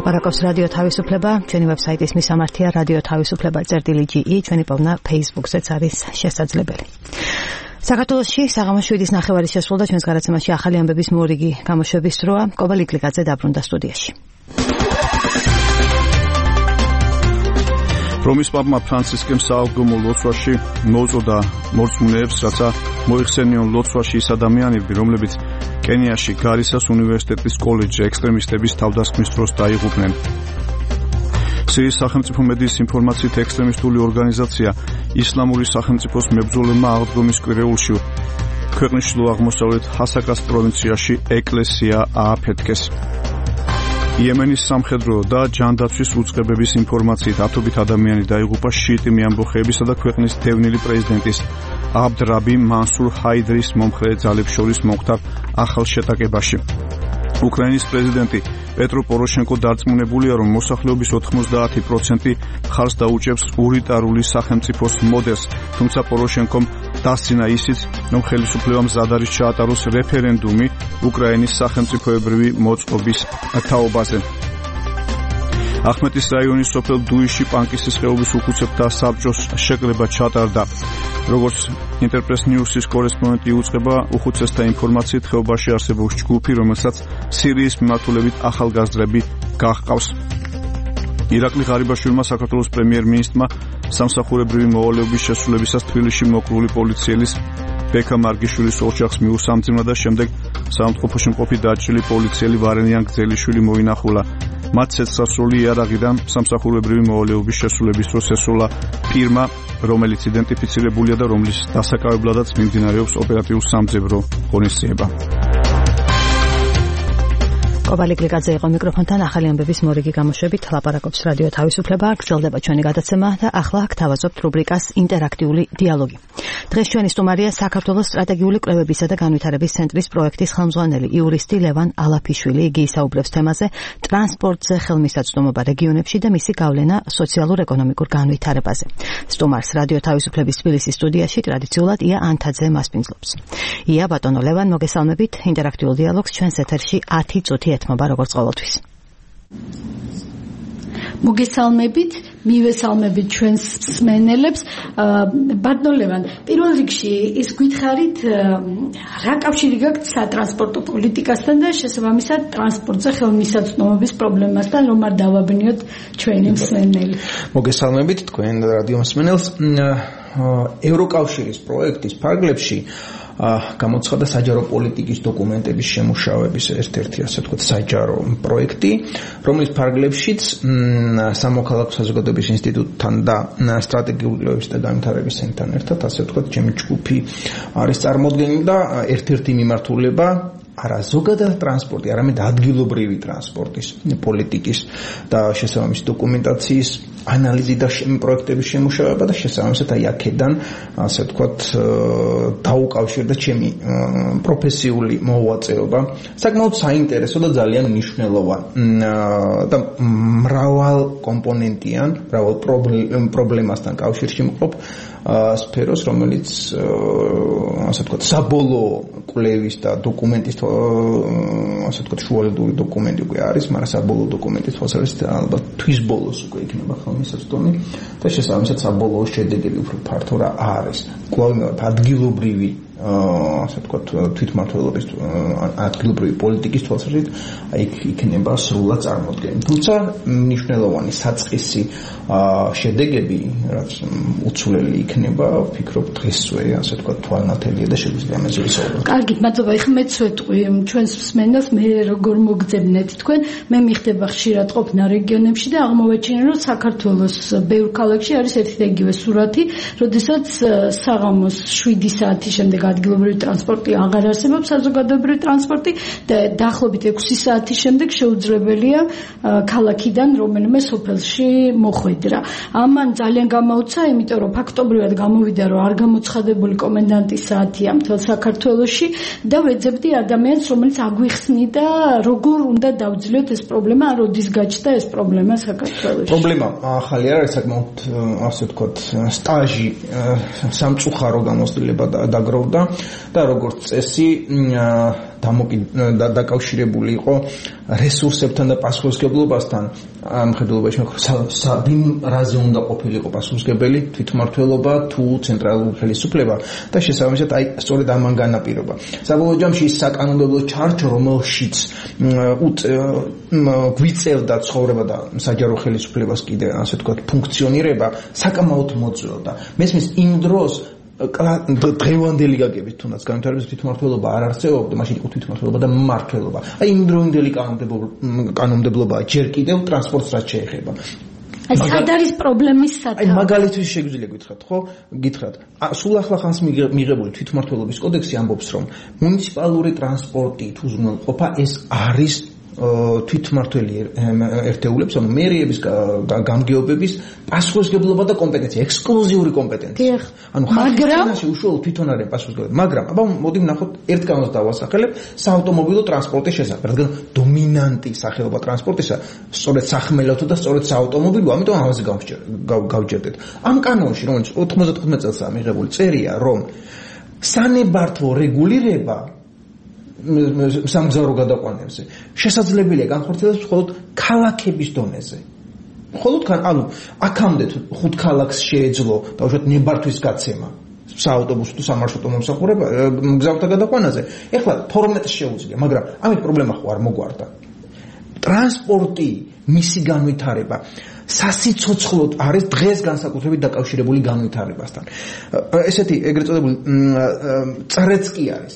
ლაპარაკობს რადიო თავისუფლება, ჩვენი ვებსაიტის მისამართია რადიო თავისუფლება წერტილი ჯი ი, ჩვენი პოვნა Facebook-ზეც არის შესაძლებელი. საქართველოში საღამოს შვიდის ნახევარი შესრულდა, ჩვენს გადაცემაში ახალი ამბების მორიგი გამოშვების დროა. კობა ლიკლიკაძე დაბრუნდა სტუდიაში. რომის პაპმა ფრანცისკემ საალგომო ლოცვაში მოუწოდა მორწმუნეებს, რაცა მოიხსენიონ ლოცვაში ის ადამიანები, რომლებიც კენიაში გარისას უნივერსიტეტის კოლეჯში ექსტრემისტების თავდასხმის დროს დაიღუპნენ. სირიის სახელმწიფო მედიის ინფორმაციით ექსტრემისტული ორგანიზაცია ისლამური სახელმწიფოს მებრძოლებმა აღდგომის კვირეულში ქვეყნის ჩრდილო-აღმოსავლეთ ჰასაკას პროვინციაში ეკლესია ააფეთქეს. იემენის სამხედრო და ჯანდაცვის უწყებების ინფორმაციით ათობით ადამიანი დაიღუპა შიიტი მეამბოხეებისა და ქვეყნის დევნილი პრეზიდენტის აბდ რაბი მანსურ ჰაიდრის მომხრე ძალებს შორის მომხდარ ახალ შეტაკებაში. უკრაინის პრეზიდენტი პეტრო პოროშენკო დარწმუნებულია, რომ მოსახლეობის ოთხმოცდაათი პროცენტი მხარს დაუჭერს უნიტარული სახელმწიფოს მოდელს, თუმცა პოროშენკომ დასცინა ისიც, რომ ხელისუფლებამ მზად არის ჩაატაროს რეფერენდუმი უკრაინის სახელმწიფოებრივი მოწყობის თაობაზე. ახმეტის რაიონის სოფელ დუიში პანკისის ხეობის უხუცებთა საბჭოს შეკრება ჩატარდა. როგორც ინტერპრეს ნიუსის კორესპონდენტი უწყება, უხუცესთა ინფორმაციით ხეობაში არსებობს ჯგუფი, რომელსაც სირიის მიმართულებით ახალგაზრდები გაჰყავს. ირაკლი ღარიბაშვილმა საქართველოს პრემიერ-მინისტრმა სამსახურებრივი მოვალეობის შესრულებისას თბილისში მოკრული პოლიციელის ბექა მარგიშვილის ოჯახს მიუსამძიმნა და შემდეგ საავადმყოფოში მყოფი დაჭრილი პოლიციელი ვარენიან გძელიშვილი მოინახულა. მათ ცეცხლსასროლი იარაღიდან სამსახურებრივი მოვალეობის შესრულების დროს ესროლა ფირმა, რომელიც იდენტიფიცირებულია და რომლის დასაკავებლადაც მიმდინარეობს ოპერატიულ-სამძებრო ღონისძიება. კობა ლიკლიკაძე იყო მიკროფონთან, ახალი ამბების მორიგი გამოშვებით ლაპარაკობს რადიო თავისუფლება, გრძელდება ჩვენი გადაცემა და ახლა გთავაზობთ რუბრიკას ინტერაქტიული დიალოგი. დღეს ჩვენი სტუმარია საქართველოს სტრატეგიული კვლევებისა და განვითარების ცენტრის პროექტის ხელმძღვანელი იურისტი ლევან ალაფიშვილი. იგი ისაუბრებს თემაზე ტრანსპორტზე ხელმისაწვდომობა რეგიონებში და მისი გავლენა სოციალურ-ეკონომიკურ განვითარებაზე. სტუმარს რადიო თავისუფლების თბილისის სტუდიაში ტრადიციულად ია ანთაძე მასპინძლობს. ია, ბატონო ლევან, მოგესალმებით ინტერაქტიულ დიალოგს ჩვენს ეთერში ათი წუთი ეთმობა როგორც ყოველთვის. მოგესალმებით, მივესალმებით ჩვენს მსმენელებს. ბატონო ლევან, პირველ რიგში ის გითხარით, რა კავშირი გაქვთ სატრანსპორტო პოლიტიკასთან და შესაბამისად ტრანსპორტზე ხელმისაწვდომობის პრობლემასთან, რომ არ დავაბნიოთ ჩვენი მსმენელი. მოგესალმებით თქვენ რადიო მსმენელს. ევროკავშირის პროექტის ფარგლებში გამოცხადა საჯარო პოლიტიკის დოკუმენტების შემუშავების ერთ-ერთი ასე ვთქვათ საჯარო პროექტი, რომლის ფარგლებშიც სამოქალაქო საზოგადოების ინსტიტუტთან და სტრატეგიული კვლევების და განვითარების ცენტრთან ერთად ასე ვთქვათ ჩემი ჯგუფი არის წარმოდგენილი და ერთ-ერთი მიმართულება არა ზოგადად ტრანსპორტი, არამედ ადგილობრივი ტრანსპორტის პოლიტიკის და შესაბამისი დოკუმენტაციის ანალიზი და პროექტების შემუშავება და შესაბამისად აი აქედან ასე ვთქვათ დაუკავშირდა ჩემი პროფესიული მოღვაწეობა. საკმაოდ საინტერესო და ძალიან მნიშვნელოვანი და მრავალ კომპონენტიან, მრავალ პრობლემასთან კავშირში მყოფ სფეროს, რომელიც ასე ვთქვათ საბოლოო კვლევის და დოკუმენტის ასე ვთქვათ შუალედური დოკუმენტი უკვე არის, მაგრამ საბოლოო დოკუმენტის თვალსაზრისით ალბათ თვის ბოლოს უკვე იქნება ხელმისაწვდომი და შესაბამისად საბოლოო შედეგები უფრო ფართო რა არის. კვლავ ადგილობრივი ასე ვთქვათ თვითმმართველობის ადგილობრივი პოლიტიკის თვალსაზრისით აი იქნება სრულად წარმოდგენილი. თუმცა მნიშვნელოვანი საწყისი შედეგები, რაც უცვლელი იქნება, ვფიქრობ დღესვე ასე ვთქვათ თვალნათელია და შეგვიძლია ამაზე ვისაუბროთ. კარგით, მადლობა. ეხლა მეც ვეტყვი ჩვენს მსმენელს, მე როგორ მოგძებნეთ თქვენ, მე მიხდება ხშირად ყოფნა რეგიონებში და აღმოვაჩინე, რომ საქართველოს ბევრ ქალაქში არის ერთი და იგივე სურათი, როდესაც საღამოს შვიდი საათის შემდეგ ადგილობრივი ტრანსპორტი აღარ არსებობს, საზოგადოებრივი ტრანსპორტი და დაახლოებით ექვსი საათის შემდეგ შეუძლებელია ქალაქიდან რომელიმე სოფელში მოხვედრა. ამან ძალიან გამოუცა, იმიტომ რომ ფაქტობრივად გამოვიდა, რომ არ გამოცხადებული კომენდანტის საათია მთელ საქართველოში და ვეძებდი ადამიანს, რომელიც აგვიხსნიდა, როგორ უნდა დავძლიოთ ეს პრობლემა, ან როდის გაჩნდა ეს პრობლემა საქართველოში. პრობლემა ახალი არ არის, საკმაოდ ასე ვთქვათ სტაჟი სამწუხარო გამოცდილება დაგროვდა ხდებოდა და როგორც წესი დაკავშირებული იყო რესურსებთან და პასუხისმგებლობასთან. მხედველობაში ვინ რაზე უნდა ყოფილიყო პასუხისმგებელი, თვითმმართველობა თუ ცენტრალური ხელისუფლება და შესაბამისად აი სწორედ ამან განაპირობა. საბოლოო ჯამში ის საკანონმდებლო ჩარჩო, რომელშიც გვიწევდა ცხოვრება და საჯარო ხელისუფლებას კიდე ასე ვთქვათ ფუნქციონირება, საკამაოდ მოძველდა. მესმის იმ დროს დღევანდელი გაგებით თუნდაც განვითარების თვითმმართველობა არ არსებობდა, მაშინ იყო თვითმმართველობა და მმართველობა. აი იმ დროინდელი კანონმდებლობა ჯერ კიდევ ტრანსპორტს რაც შეეხება. აი სად არის პრობლემის სათავე? აი მაგალითად შეგვიძლია გითხრათ, ხო? გითხრათ. სულ ახლა ხანს მიღებული თვითმმართველობის კოდექსი ამბობს, რომ მუნიციპალური ტრანსპორტით უზრუნველყოფა ეს არის თვითმმართველი ერთეულებს, ანუ მერიების გამგეობების პასუხისმგებლობა და კომპეტენცია, ექსკლუზიური კომპეტენცია. ანუ ხალხში უშუალოდ თვითონ არის პასუხისმგებლობა, მაგრამ აბა მოდი ვნახოთ ერთ კანონს დავასახელებ საავტომობილო ტრანსპორტის შესახებ, რადგან დომინანტი სახეობა ტრანსპორტისა სწორედ სახმელეთო და სწორედ საავტომობილო, ამიტომ ამაზე გავჯერდეთ. ამ კანონში, რომელიც ოთხმოცდათხუთმეტ წელსაა მიღებული, წერია, რომ სანებართვო რეგულირება სამგზავრო გადაყვანებზე შესაძლებელია განხორციელდეს მხოლოდ ქალაქების დონეზე. მხოლოდ ანუ აქამდე ხუთ ქალაქს შეეძლო დაუშვათ ნებართვის გაცემა საავტობუსო თუ სამარშრუტო მომსახურება მგზავრთა გადაყვანაზე. ეხლა თორმეტს შეუძლია, მაგრამ ამით პრობლემა ხო არ მოგვარდა. ტრანსპორტი, მისი განვითარება სასიცოცხლოდ არის დღეს განსაკუთრებით დაკავშირებული განვითარებასთან. ესეთი ეგრეთ წოდებული წრეც კი არის.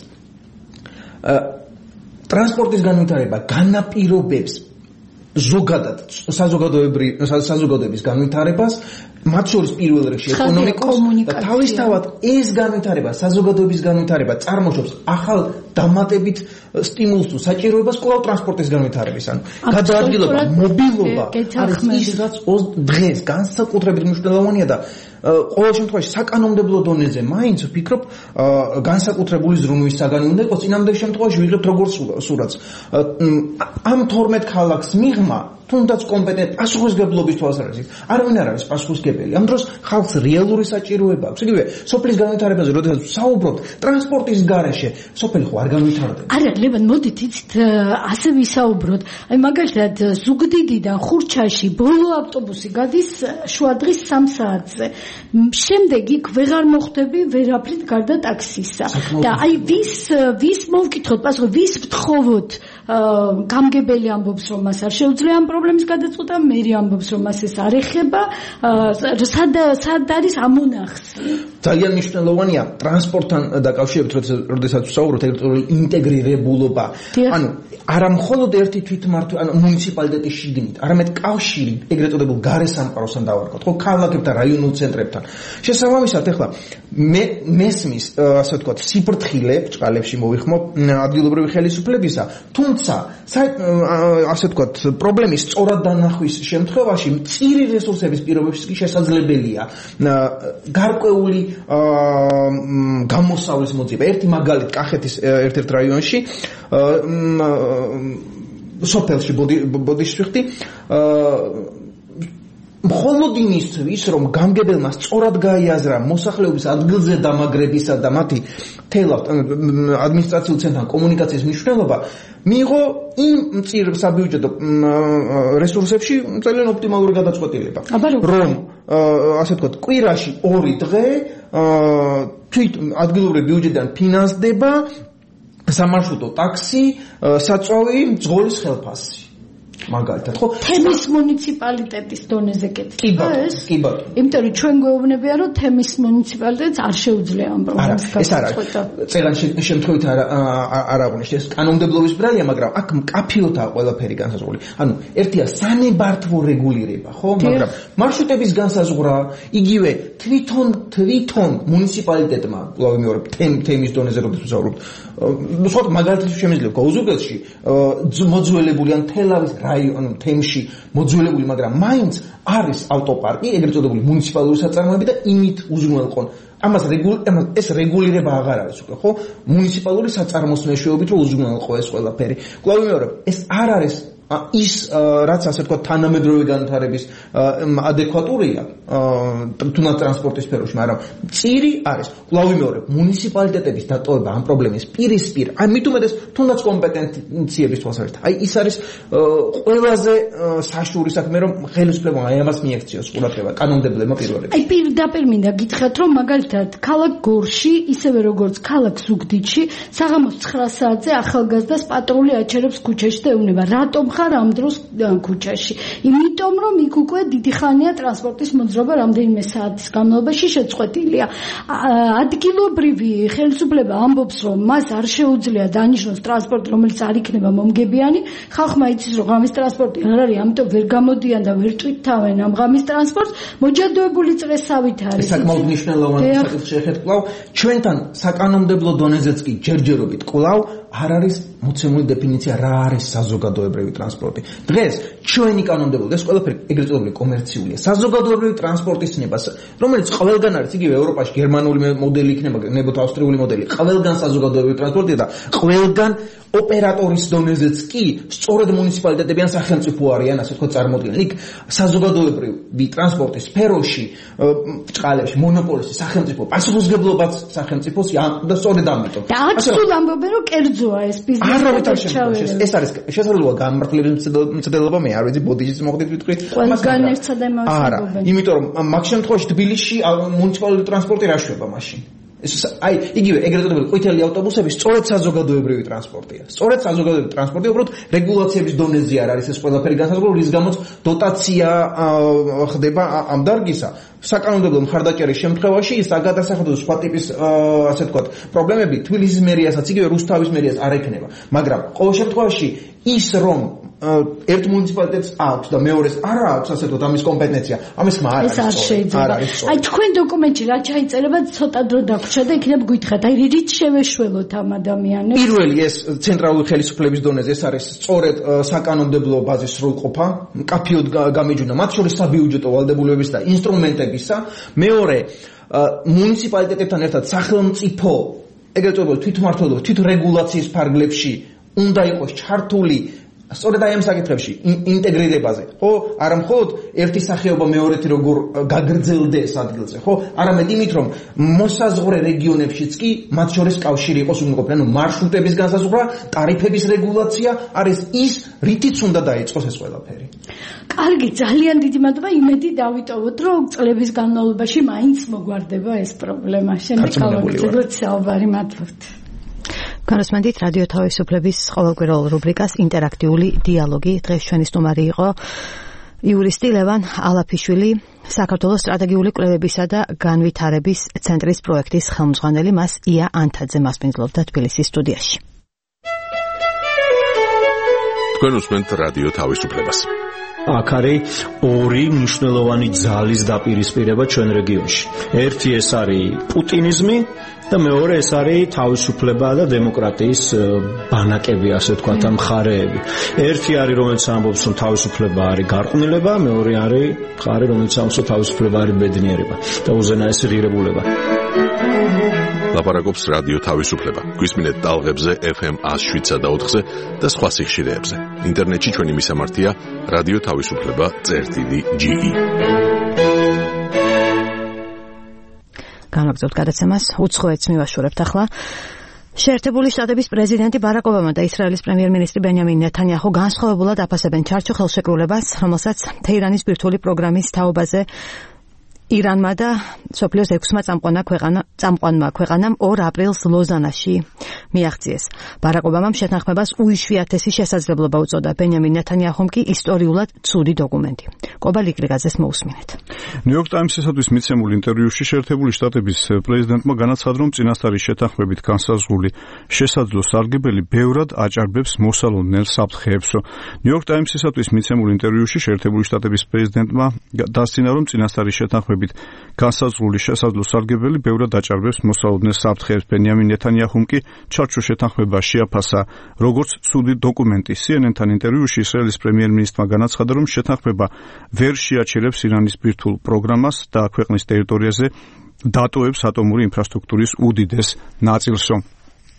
ტრანსპორტის განვითარება განაპირობებს ზოგადად საზოგადოების განვითარებას, მათ შორის პირველ რიგში ეკონომიკოს და თავისთავად ეს განვითარება, საზოგადოების განვითარება წარმოშობს ახალ დამატებით სტიმულს თუ საჭიროებას კვლავ ტრანსპორტის განვითარების. ანუ გადაადგილება, მობილობა არის ის, რაც დღეს განსაკუთრებით მნიშვნელოვანია და ყოველ შემთხვევაში საკანონმდებლო დონეზე მაინც ვფიქრობ განსაკუთრებული ზრუნვის საგანი უნდა იყოს. წინამდებარე შემთხვევაში ვიღებთ როგორც სურათს. ამ თორმეტ ქალაქს მიღმა თუნდაც კომპეტენტ პასუხისმგებლობის თვალსაზრისით არავინ არ არის პასუხისმგებელი. ამ დროს ხალხს რეალური საჭიროება აქვს. იგივე სოფლის განვითარებაზე, როდესაც ვსაუბრობთ ტრანსპორტის გარეშე, სოფელი ხო არ განვითარდება. არა, ლევან, მოდით იცით ასე ვისაუბროთ. აი მაგალითად ზუგდიდიდან ხურჩაში ბოლო ავტობუსი გადის შუადღის სამ საათზე. შემდეგ იქ ვეღარ მოხვდები ვერაფრით გარდა ტაქსისა. და აი ვის ვის მოვკითხოთ, პასუხი ვის ვთხოვოთ? გამგებელი ამბობს, რომ მას არ შეუძლია ამ პრობლემის გადაწყვეტა, მერი ამბობს, რომ მას ეს არ ეხება. სად სად არის ამონახსი? ძალიან მნიშვნელოვანია ტრანსპორტთან დაკავშირებით, როდესაც ვსაუბრობთ ეგრეთ ინტეგრირებულობა. ანუ არა მხოლოდ ერთი თვითმმართველი, ანუ მუნიციპალიტეტის შიგნით, არამედ კავშირი ეგრეთ წოდებულ გარე სამყაროსთან დავარქოთ, ხო, ქალაქებთან, რაიონულ ცენტრებთან. შესაბამისად, ეხლა მე მესმის, ასე ვთქვათ, სიფრთხილე ბჭყალებში მოვიხმობ ადგილობრივი ხელისუფლებისა, თუმცა ასე ვთქვათ, პრობლემის სწორად დანახვის შემთხვევაში მწირი რესურსების პირობებში კი შესაძლებელია გარკვეული გამოსავლის მოძიება. ერთი მაგალითი კახეთის ერთ-ერთ რაიონში სოფელში ბოდიშჩიხტი მხოლოდ იმისთვის, რომ გამგებელმა სწორად გაიაზრა მოსახლეობის ადგილზე დამაგრებისა და მათი თელავ ადმინისტრაციულ ცენტრთან კომუნიკაციის მნიშვნელობა, მიიღო იმ მწირ საბიუჯეტო რესურსებში ძალიან ოპტიმალური გადაწყვეტილება. რომ ასე ვთქვათ, კვირაში ორი დღე თვით ადგილობრივ ბიუჯეტიდან ფინანსდება სამარშრუტო ტაქსი, საწვავი, მძღოლის ხელფასი. მაგალითად, ხო? თემის მუნიციპალიტეტის დონეზე კეთდება ეს? კი ბატონო. იმიტომ რომ ჩვენ გვეუბნებია, რომ თემის მუნიციპალიტეტს არ შეუძლია ამ პრობლემას გადაწყვეტა. წეგან შემთხვევით არ არ აღნიშნეს კანონმდებლობის ბრალია, მაგრამ აქ მკაფიოდაა ყველაფერი განსაზღვრული. ანუ ერთია სანებართვო რეგულირება, ხო? მაგრამ მარშრუტების განსაზღვრა, იგივე თვითონ თვითონ მუნიციპალიტეტმა, კვლავ მეორე თემის დონეზე როდესაც ვსაუბრობთ, სხვა მაგალითად შემიძლია გაუზოგელში მოძველებული ან თელავის რაიონი თემში მოძველებული, მაგრამ მაინც არის ავტოპარკი, ეგრეთ წოდებული მუნიციპალური საწარმოები და იმით უზრუნველყონ. ამას ეს რეგულირება აღარ არის უკვე, ხო? მუნიციპალური საწარმოს მეშვეობით რომ უზრუნველყო ეს ყველაფერი. კვლავ მეორე, ეს არ არის ის რაც ასე თქვა თანამედროვე განვითარების ადეკვატურია თუნდაც ტრანსპორტის სფეროში, მაგრამ წირი არის კვლავ მეორე მუნიციპალიტეტების დატოვება ამ პრობლემის პირისპირ, აი მით უმეტეს თუნდაც კომპეტენციების თვალსაზრისით. აი ის არის ყველაზე საშუალო საქმე, რომ ხელისუფლებამ აი ამას მიექციოს ყურადღება კანონმდებლებმა პირველ რიგში. აი პირდაპირ მინდა გითხრათ, რომ მაგალითად ქალაქ გორში, ისევე როგორც ქალაქ ზუგდიდში, საღამოს ცხრა საათზე ახალგაზრდას პატრული აჩერებს ქუჩაში და ეუბნება, რატომ ხარ ამ დროს ქუჩაში? იმიტომ რომ იქ უკვე დიდი ხანია ტრანსპორტის მოძრაობა რამდენიმე საათის განმავლობაში შეწყვეტილია. ადგილობრივი ხელისუფლება ამბობს, რომ მას არ შეუძლია დანიშნოს ტრანსპორტი, რომელიც არ იქნება მომგებიანი. ხალხმა იცის, რომ ღამის ტრანსპორტი არ არის, ამიტომ ვერ გამოდიან და ვერ ტვირთავენ ამ ღამის ტრანსპორტს. მოჯადოებული წრესავით არის. საკმაოდ მნიშვნელოვანი საკითხი შეეხეთ კვლავ ჩვენთან საკანონმდებლო დონეზეც კი ჯერჯერობით კვლავ არ არის მოცემული დეფინიცია რა არის საზოგადოებრივი ტრანსპორტი. დღეს ჩვენი კანონმდებლობა ეს ყველაფერი ეგრეთ წოდებული კომერციულია. საზოგადოებრივი ტრანსპორტის ცნება, რომელიც ყველგან არის, იგივე ევროპაში გერმანული მოდელი იქნება, ნებოთ ავსტრიული მოდელი, ყველგან საზოგადოებრივი ტრანსპორტია და ყველგან ოპერატორის დონეზეც კი სწორედ მუნიციპალიტეტები ან სახელმწიფო არიან, ასე ვთქვათ, წარმოადგენენ. იქ საზოგადოებრივი ტრანსპორტის სფეროში, ბრჭყალებში მონოპოლისი სახელმწიფო, პასუხისმგებლობაც სახელმწიფოს და სწორედ ამიტომ. და აქ სულ ამბობენ, რომ კერძოა ეს ბიზნესი. არავით არ შემოგვიყვანს. ეს არის შესაძლოა გამართლების მცდელობა, მე არ ვიცი, ბოდიშის მოხდით ვიტყვი. ყველგან ერთსა და იმას ამბობენ. არა, იმიტომ რომ მაგ შემთხვევაში თბილისში მუნიციპალური ტრანსპორტი რა შვება მაშინ? ეს აი იგივე ეგრეთ წოდებული ყვითელი ავტობუსები სწორედ საზოგადოებრივი ტრანსპორტია. სწორედ საზოგადოებრივი ტრანსპორტია, უბრალოდ რეგულაციების დონეზე არ არის ეს ყველაფერი განსაზღვრული, რის გამოც დოტაცია ხდება ამ დარგისა. საკანონმდებლო მხარდაჭერის შემთხვევაში ის გადასახადოს სხვა ტიპის ასე ვთქვათ პრობლემები თბილისის მერიასაც იგივე რუსთავის მერიას არ ექნება, მაგრამ ყოველ შემთხვევაში ის რომ ერთ მუნიციპალიტეტს აქვს და მეორეს არ აქვს ასე ვთქვათ ამის კომპეტენცია, ამის ხმა არ არის. ეს არ შეიძლება. აი თქვენ დოკუმენტში რა ჩაიწერება, ცოტა დრო დაგვრჩა და იქნებ გითხრათ, აი რით შევეშველოთ ამ ადამიანებს? პირველი ეს ცენტრალური ხელისუფლების დონეზე ეს არის სწორედ საკანონმდებლო ბაზის სრულყოფა, მკაფიოდ გამიჯვნა მათ შორის საბიუჯეტო ვალდებულებების და ინსტრუმენტებისა. მეორე მუნიციპალიტეტებთან ერთად სახელმწიფო ეგრეთ წოდებული თვითმმართველობის, თვითრეგულაციის ფარგლებში უნდა იყოს ჩართული სწორედ აი ამ საკითხებში ინტეგრირებაზე, ხო? არა მხოლოდ ერთი სახეობა მეორეთი როგორ გაგრძელდეს ადგილზე, ხო? არამედ იმით, რომ მოსაზღვრე რეგიონებშიც კი მათ შორის კავშირი იყოს უნდყოფილი, ანუ მარშრუტების განსაზღვრა, ტარიფების რეგულაცია არის ის, რითიც უნდა დაიწყოს ეს ყველაფერი. კარგი, ძალიან დიდი მადლობა, იმედი დავიტოვოთ, რომ წლების განმავლობაში მაინც მოგვარდება ეს პრობლემა. შემდგომლად საუბარი მადლობთ. განსმენდით რადიო თავისუფლების ყოველკვირეულ რუბრიკას ინტერაქტიული დიალოგი. დღეს ჩვენი სტუმარი იყო იურისტი ლევან ალაფიშვილი, საქართველოს სტრატეგიული კვლევებისა და განვითარების ცენტრის პროექტის ხელმძღვანელი. მას ია ანთაძე მასპინძლობდა თბილისის სტუდიაში. თქვენ უსმენთ რადიო თავისუფლებას. აქ არის ორი მნიშვნელოვანი ძალის დაპირისპირება ჩვენ რეგიონში. ერთი ეს არის პუტინიზმი და მეორე ეს არის თავისუფლება და დემოკრატიის ბანაკები, ასე ვთქვათ, ამ მხარეები. ერთი არის, რომელიც ამბობს, რომ თავისუფლება არის გარყვნილება, მეორე არის მხარე, რომელიც ამბობს, რომ თავისუფლება არის ბედნიერება და უზენაესი ღირებულება. ლაპარაკობს რადიო თავისუფლება. გვისმინეთ ტალღებზე ეფ ემ one oh seven და ოთხზე და სხვა სიხშირეებზე. ინტერნეტში ჩვენი მისამართია რადიო თავისუფლება წერტილი ჯი ი. განაგრძობთ გადაცემას, უცხოეთს მივაშურებთ ახლა. შეერთებული შტატების პრეზიდენტი ბარაკ ობამა და ისრაელის პრემიერ-მინისტრი ბენიამინ ნეთანიაჰუ განსხვავებულად აფასებენ ჩარჩო ხელშეკრულებას, რომელსაც თეირანის ბირთვული პროგრამის თაობაზე ირანმა და სოფლიოს ექვსმა წამყვანმა ქვეყანა წამყვანმა ქვეყანამ ორ აპრილს ლოზანაში მიაღწიეს. ბარაკ ობამამ შეთანხმებას უიშვიათესი შესაძლებლობა უწოდა. ბენიამინ ნეთანიაჰუმ კი ისტორიულად ცუდი დოკუმენტი. კობა ლიგრიგაძეს მოусმინეთ. ნიუ-იორკ ტაიმსისათვის მიცემულ ინტერვიუში შეერთებული შტატების პრეზიდენტმა განაცხადა, რომ წინასწარი შეთანხმებით განსაზღვრული შესაძლო სარგებელი ბევრად აჭარბებს მოსალოდნელ საფრთხეებს. ნიუ-იორკ ტაიმსისათვის მიცემულ ინტერვიუში შეერთებული შტატების პრეზიდენტმა დასცინა, რომ წინასწარი შეთანხმებით განსაზღვრული შესაძლო სარგებელი ბევრად აჭარბებს მოსალოდნელ საფრთხეებს. ბენიამინ ნეთანიაჰუმ კი ჩარჩო შეთანხმება შეაფასა როგორც ცუდი დოკუმენტი. სი ენ ენ-თან ინტერვიუში ისრაელის პრემიერ-მინისტრმა განაცხადა, რომ შეთანხმება ვერ შეაჩერებს ირანის ბირთვულ პროგრამას და ქვეყნის ტერიტორიაზე დატოვებს ატომური ინფრასტრუქტურის უდიდეს ნაწილსო.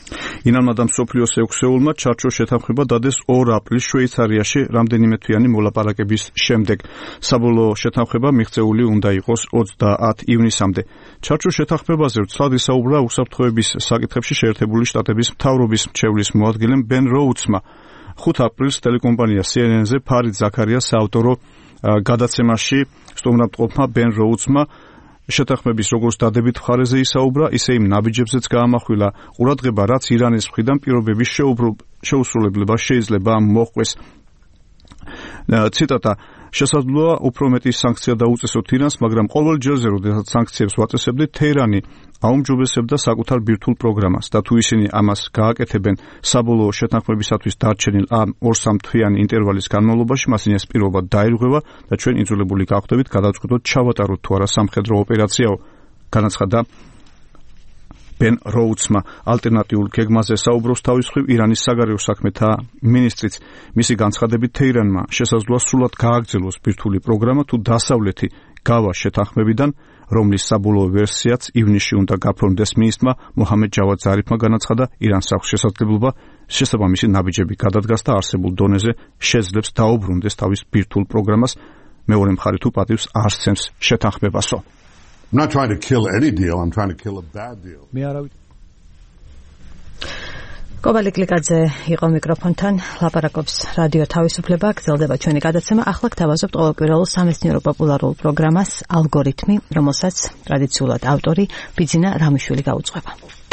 ინალმა და მსოფლიოს ექვსეულმა ჩარჩოს შეთანხმება დადეს ორ აპრილს შვეიცარიაში რამდენიმე თვიანი მოლაპარაკების შემდეგ. საბოლოო შეთანხმება მიღწეული უნდა იყოს ოცდაათ ივნისამდე. ჩარჩოს შეთანხმებაზე ვრცლად ისაუბრა უსაფრთხოების საკითხებში შეერთებული შტატების მთავრობის მრჩევლის მოადგილემ ბენ როუდსმა. ხუთ აპრილს ტელეკომპანია სი ენ ენ-ზე ფარიდ ზაქარიას საავტორო გადაცემაში სტუმრობთყოფმა ბენ როუდსმა შეთანხმების როგორც დადებით მხარეზე ისაუბრა, ისე იმ ნაბიჯებზეც გაამახვილა ყურადღება, რაც ირანის მხრიდან პირობების შეუსრულებლება შეიძლება მოჰყვეს. ციტატა: შესაძლოა უფრო მეტი სანქცია დაუწესოთ ირანს, მაგრამ ყოველ ჯერზე, როდესაც სანქციებს ვაწესებდით, თეირანი აუმჯობესებდა საკუთარ ბირთვულ პროგრამას და თუ ისინი ამას გააკეთებენ საბოლოო შეთანხმებისათვის დარჩენილ ამ ორ-სამ თვიანი ინტერვალის განმავლობაში, მასინი ეს პირობა დაირღვევა და ჩვენ იძულებული გავხდებით გადავწყვიტოთ ჩავატაროთ თუ არა სამხედრო ოპერაციაო, განაცხადა ბენ როუდსმა. ალტერნატიულ გეგმაზე საუბრობს თავის მხრივ ირანის საგარეო საქმეთა მინისტრიც. მისი განცხადებით თეირანმა შესაძლოა სრულად გააგრძელოს ბირთვული პროგრამა თუ დასავლეთი გავა შეთანხმებიდან, რომლის საბოლოო ვერსიაც ივნისში უნდა გაფორმდეს. მინისტრმა მოჰამედ ჯავად ზარიფმა განაცხადა, ირანს აქვს შესაძლებლობა შესაბამისი ნაბიჯები გადადგას და არსებულ დონეზე შეძლებს დაუბრუნდეს თავის ბირთვულ პროგრამას. მეორე მხარე თუ პატივს არ სცემს შეთანხმებასო. I'm not trying to kill any deal, I'm trying to kill a bad deal. მე არავით კობალი კლიკაძე იყო მიკროფონთან, ლაპარაკობს რადიო თავისუფლება, გრძელდება ჩვენი გადაცემა. ახლა გთავაზობთ ყოველკვირეულ სამეცნიერო პოპულარულ პროგრამას ალგორითმი, რომელსაც ტრადიციულად ავტორი ბიძინა რამიშვილი გაუძღვება.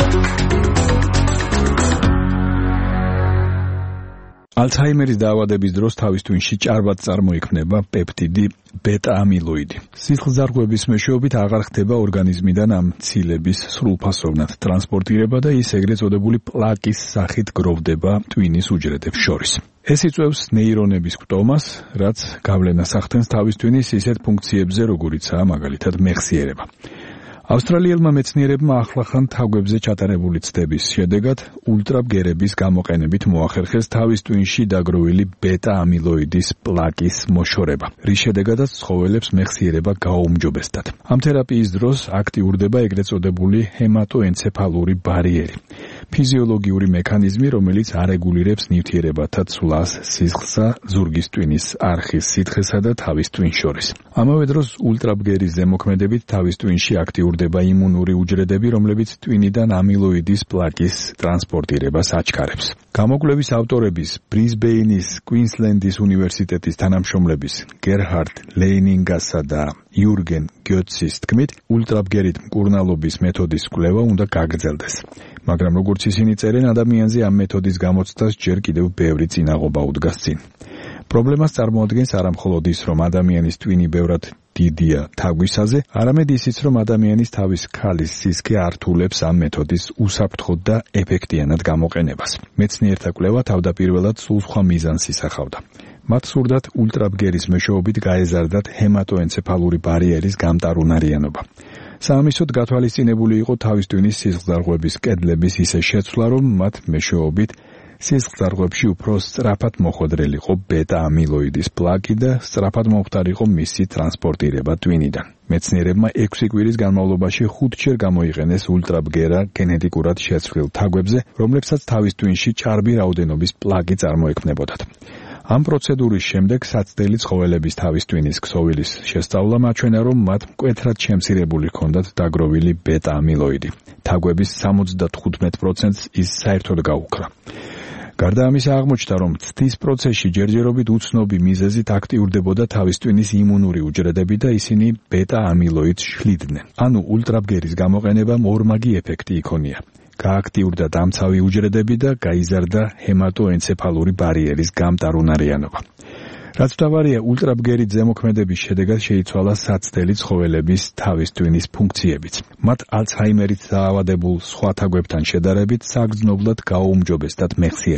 ალცჰაიმერის დაავადების დროს თავის ტვინში ჭარბად წარმოიქმნება პეპტიდი ბეტა-ამილოიდი. სისხლძარღვების მეშვეობით აღარ ხდება ორგანიზმიდან ამ ცილების სრულფასოვნად ტრანსპორტირება და ის ეგრეთ წოდებული პლაკის სახით გროვდება ტვინის უჯრედებს შორის. ეს იწვევს ნეირონების კვტომას, რაც გავლენას ახდენს თავის ტვინის ისეთ ფუნქციებზე, როგორიცაა მაგალითად მეხსიერება. ავსტრალიელმა მეცნიერებმა ახლახან თაგვებზე ჩატარებული ცდების შედეგად ულტრაბგერების გამოყენებით მოახერხეს თავის ტვინში დაგროვილი ბეტა-ამილოიდის პლაკის მოშორება, რის შედეგადაც ცხოველებს მეხსიერება გააუმჯობესდათ. ამ თერაპიის დროს აქტიურდება ეგრეთ წოდებული ჰემატოენცეფალური ბარიერი, ფიზიოლოგიური მექანიზმი, რომელიც არეგულირებს ნივთიერებათა ცვლას სისხლსა, ზურგის ტვინის არხის სითხესა და თავის ტვინს შორის. ამავე დროს ულტრაბგერის ზემოქმედებით თავის ტვინში აქტიურდება იმუნური უჯრედები, რომლებიც ტვინიდან ამილოიდის პლაკის ტრანსპორტირებას აჩქარებს. გამოკვლევის ავტორების ბრიზბეინის კუინსლენდის უნივერსიტეტის თანამშრომლების გერჰარდ ლეინინგასა და იურგენ გიოტსის თქმით, ულტრაბგერით მკურნალობის მეთოდის კვლევა უნდა გაგრძელდეს. მაგრამ როგორც ისინი წერენ, ადამიანზე ამ მეთოდის გამოცდას ჯერ კიდევ ბევრი წინაღობა უდგას წინ. პრობლემას წარმოადგენს არამხოლოდ ის, რომ ადამიანის ტვინი ბევრად დიდია თაგვისაზე, არამედ ისიც, რომ ადამიანის თავის ქალის სისქე ართულებს ამ მეთოდის უსაფრთხოდ და ეფექტიანად გამოყენებას. მეცნიერთა კვლევა თავდაპირველად სულ სხვა მიზანს ისახავდა. მათ სურდათ ულტრაბგერის მეშვეობით გაეზარდათ ჰემატოენცეფალური ბარიერის გამტარუნარიანობა. საამისოდ გათვალისწინებული იყო თავის ტვინის სისხლძარღვების კედლების ისე შეცვლა, რომ მათ მეშვეობით სისხლძარღვებში უფრო სწრაფად მოხვედრილიყო ბეტა-ამილოიდის პლაკი და სწრაფად მომხდარიყო მისი ტრანსპორტირება ტვინიდან. მეცნიერებმა ექვსი კვირის განმავლობაში ხუთჯერ გამოიყენეს ულტრაბგერა გენეტიკურად შეცვლილ თაგვებზე, რომლებსაც თავის ტვინში ჭარბი რაოდენობის პლაკი წარმოექმნებოდათ. ამ პროცედურის შემდეგ საცდელი ცხოველების თავის ტვინის ქსოვილის შესწავლამ აჩვენა, რომ მათ მკვეთრად შემცირებული ჰქონდათ დაგროვილი ბეტა-ამილოიდი. თაგვების სამოცდათხუთმეტ პროცენტს ის საერთოდ გაუქრა. გარდა ამისა აღმოჩნდა, რომ ცდის პროცესში ჯერჯერობით უცნობი მიზეზით აქტიურდებოდა თავის ტვინის იმუნური უჯრედები და ისინი ბეტა-ამილოიდს შლიდნენ. ანუ ულტრაბგერის გამოყენებამ ორმაგი ეფექტი იქონია. გააქტიურდა დამცავი უჯრედები და გაიზარდა ჰემატოენცეფალური ბარიერის გამტარუნარიანობა. რაც მთავარია, ულტრაბგერით ზემოქმედების შედეგად შეიცვალა საცდელი ცხოველების თავის ტვინის ფუნქციებიც. მათ ალცჰაიმერით დაავადებულ სხვა თაგვებთან შედარებით საგრძნობლად გააუმჯობესდათ მეხსიერება.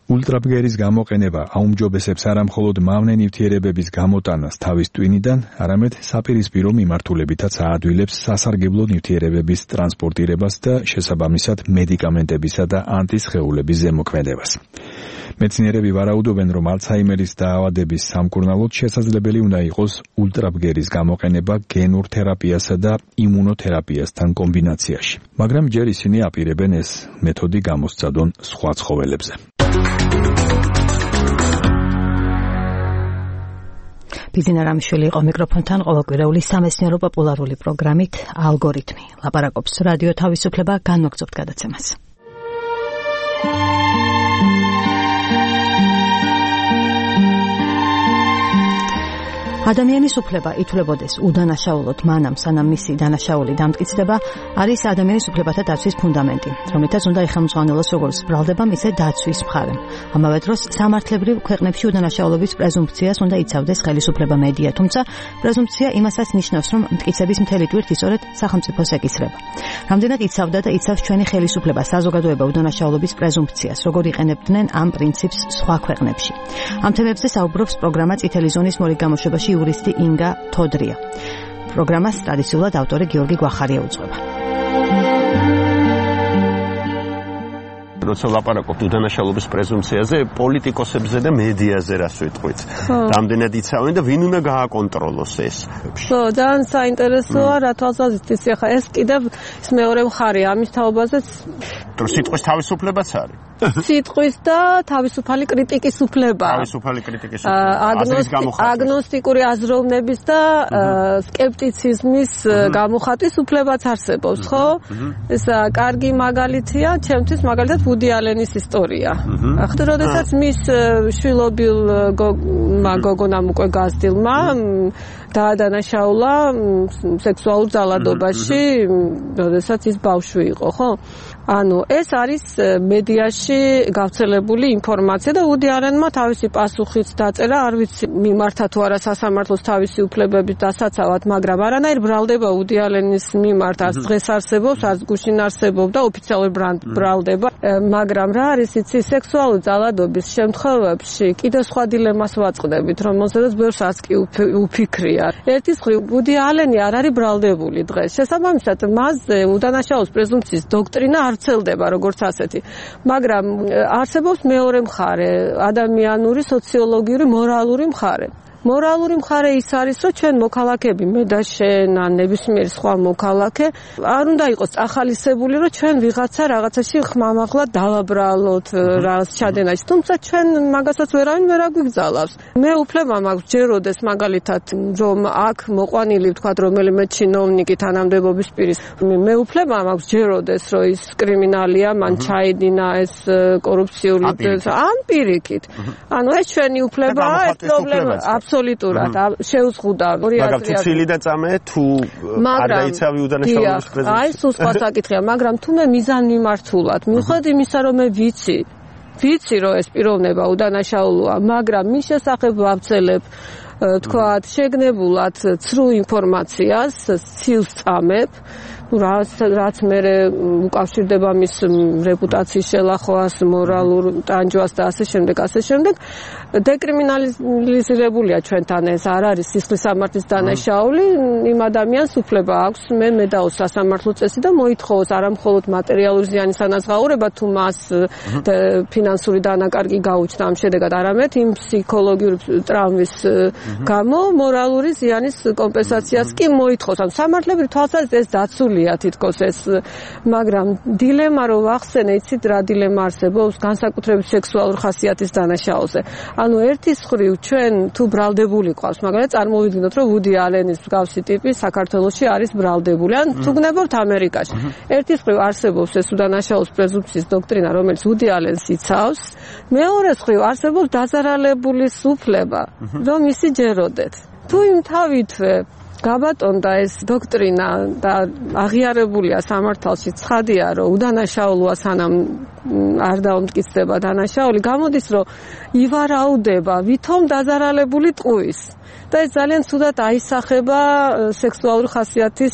ულტრაბგერის გამოყენება აუმჯობესებს არა მხოლოდ მავნე ნივთიერებების გამოტანას თავის ტვინიდან, არამედ საპირისპირო მიმართულებითაც აადვილებს სასარგებლო ნივთიერებების ტრანსპორტირებას და შესაბამისად მედიკამენტებისა და ანტისხეულების ზემოქმედებას. მეცნიერები ვარაუდობენ, რომ ალცჰაიმერის დაავადების სამკურნალოდ შესაძლებელი უნდა იყოს ულტრაბგერის გამოყენება გენურ თერაპიასა და იმუნოთერაპიასთან კომბინაციაში. მაგრამ ჯერ ისინი აპირებენ ეს მეთოდი გამოსცადონ სხვა ცხოველებზე. ბიზინა რამიშვილი იყო მიკროფონთან ყოველკვირეული სამეცნიერო პოპულარული პროგრამით ალგორითმი. ლაპარაკობს რადიო თავისუფლება, განმოგწევთ გადაცემას. ადამიანის უფლება ითვლებოდეს უდანაშაულოდ მანამ, სანამ მისი დანაშაული დამტკიცდება, არის ადამიანის უფლებათა დაცვის ფუნდამენტი, რომლითაც უნდა იხელმძღვანელოს როგორც ბრალდებამ, ისე დაცვის მხარემ. ამავე დროს, სამართლებრივ ქვეყნებში უდანაშაულობის პრეზუმფციას უნდა იცავდეს ხელისუფლება მედია, თუმცა პრეზუმფცია იმასაც ნიშნავს, რომ მტკიცების მთელი ტვირთი სწორედ სახელმწიფოს ეკისრება. რამდენად იცავდა და იცავს ჩვენი ხელისუფლება საზოგადოება უდანაშაულობის პრეზუმფციას, როგორ იყენებდნენ ამ პრინციპს სხვა ქვეყნებში. ამ თემებზე საუბრობს პროგრამა წითელი ზონის მორიგ გამოშვებაში იურისტი ინგა თოდრია. პროგრამას ტრადიციულად ავტორი გიორგი გვახარია უძღვება. როცა ლაპარაკობთ უდანაშაულობის პრეზუმფციაზე, პოლიტიკოსებზე და მედიაზე რას ვიტყვით? რამდენად იცავენ და ვინ უნდა გააკონტროლოს ეს? ხო, ძალიან საინტერესოა, რა თვალსაზრისით ახლა ეს კიდევ ის მეორე მხარე ამის თაობაზეც სიტყვის თავისუფლებაც არის. სიტყვის და თავისუფალი კრიტიკის უფლება. თავისუფალი კრიტიკის უფლება. აგნოსტიკური აზროვნების და სკეპტიციზმის გამოხატვის უფლებაც არსებობს, ხო? ეს კარგი მაგალითია, ჩემთვის მაგალითად ვუდი ალენის ისტორია. ახლა როდესაც მის შვილობილ გოგონამ უკვე გაზრდილმა დაადანაშაულა სექსუალურ ძალადობაში, როდესაც ის ბავშვი იყო, ხო? ანუ ეს არის მედიაში გავრცელებული ინფორმაცია და ვუდი ალენმა თავისი პასუხიც დაწერა, არ ვიცი მიმართა თუ არა სასამართლოს თავისი უფლებების დასაცავად, მაგრამ არანაირ ბრალდება ვუდი ალენის მიმართ არც დღეს არსებობს, არც გუშინ არსებობდა ოფიციალური ბრალდება, მაგრამ რა არის იცი სექსუალური ძალადობის შემთხვევებში კიდევ სხვა დილემას ვაწყდებით, რომელსაც ბევრს არც კი უფიქრია. ერთის მხრივ ვუდი ალენი არ არის ბრალდებული დღეს. შესაბამისად, მასზე უდანაშაულობის პრეზუმფციის დოქტრინა არ ვრცელდება როგორც ასეთი. მაგრამ არსებობს მეორე მხარე, ადამიანური, სოციოლოგიური, მორალური მხარე. მორალური მხარე ის არის, რომ ჩვენ მოქალაქეები, მე და შენ, ან ნებისმიერი სხვა მოქალაქე, არ უნდა იყოს წახალისებული, რომ ჩვენ ვიღაცა რაღაცაში ხმამაღლა დავაბრალოთ რაღაც ჩადენაში. თუმცა ჩვენ მაგასაც ვერავინ ვერ აგვიგზავნოს. მე უფლება მაქვს ჯეროდეს მაგალითად, რომ აქ მოყვანილი ვთქვათ რომელიმე ჩინოვნიკი თანამდებობის პირის, მე უფლება მაქვს ჯეროდეს, რომ ის კრიმინალია, მან ჩაიდინა ეს კორუფციული ან პირიქით. ანუ ეს ჩვენი უფლებაა, ეს პრობლემა აბსოლუტურად შეუზღუდა მაგრამ თუ ცილი და წამე თუ არ დაიცავი უდანაშაულობის პრეზუმფცია. აი სულ სხვა საკითხია, მაგრამ თუ მე მიზანმიმართულად, მიუხედავად იმისა, რომ მე ვიცი, ვიცი რომ ეს პიროვნება უდანაშაულოა, მაგრამ მის შესახებ ვავრცელებ თქვათ შეგნებულად ცრუ ინფორმაციას, ცილს წამებ, რაც რაც მე უკავშირდება მის რეპუტაციის შელახვას, მორალურ ტანჯვას და ასე შემდეგ, ასე შემდეგ, დეკრიმინალიზირებულია ჩვენთან ეს არ არის სისხლის სამართლის დანაშაული, იმ ადამიანს უფლება აქვს მე მედაოს სასამართლო წესი და მოითხოვოს არა მხოლოდ მატერიალური ზიანის ანაზღაურება, თუ მას ფინანსური დანაკარგი გაუჩნდა ამ შედეგად, არამედ იმ ფსიქოლოგიური ტრაუმის გამო მორალური ზიანის კომპენსაციას კი მოითხოვს. ანუ სამართლებრივ თვალსაზრისით ეს დაცულია თითქოს ეს, მაგრამ დილემა რო ვახსენე, იცით რა დილემა არსებობს განსაკუთრებით სექსუალურ ხასიათის დანაშაულზე. ანუ ერთის მხრივ ჩვენ თუ ბრალდებული ყავს, მაგრამ წარმოვიდგინოთ რომ ვუდი ალენის მსგავსი ტიპი საქართველოში არის ბრალდებული, ან თუ გნებობთ ამერიკაში. ერთის მხრივ არსებობს ეს უდანაშაულობის პრეზუმფციის დოქტრინა, რომელიც ვუდი ალენს იცავს, მეორეს მხრივ არსებობს დაზარალებულის უფლება, რომ ისი ჯეროდეთ. თუ იმ თავითვე გაბატონდა ეს დოქტრინა და აღიარებულია სამართალში ცხადია რომ უდანაშაულოა სანამ არ დაუმტკიცდება დანაშაული გამოდის რომ ივარაუდება ვითომ დაზარალებული ტყუის და ეს ძალიან ცუდად აისახება სექსუალური ხასიათის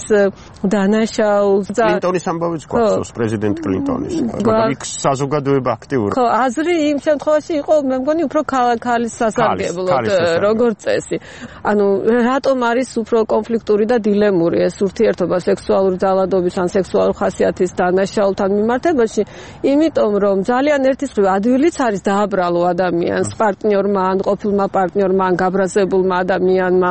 დანაშაულს და კლინტონის ამბავიც გვახსოვს პრეზიდენტ კლინტონის მაგრამ იქ საზოგადოება აქტიური ხო აზრი იმ შემთხვევაში იყო მე მგონი უფრო ქალის სასარგებლოდ როგორც წესი ანუ რატომ არის უფრო კონფლიქტური და დილემური ეს ურთიერთობა სექსუალური ძალადობის ან სექსუალური ხასიათის დანაშაულთან მიმართებაში იმიტომ რომ ძალიან ერთის მხრივ ადვილიც არის დააბრალო ადამიანს პარტნიორმა ან ყოფილმა პარტნიორმა ან გაბრაზებულმა ადამიანმა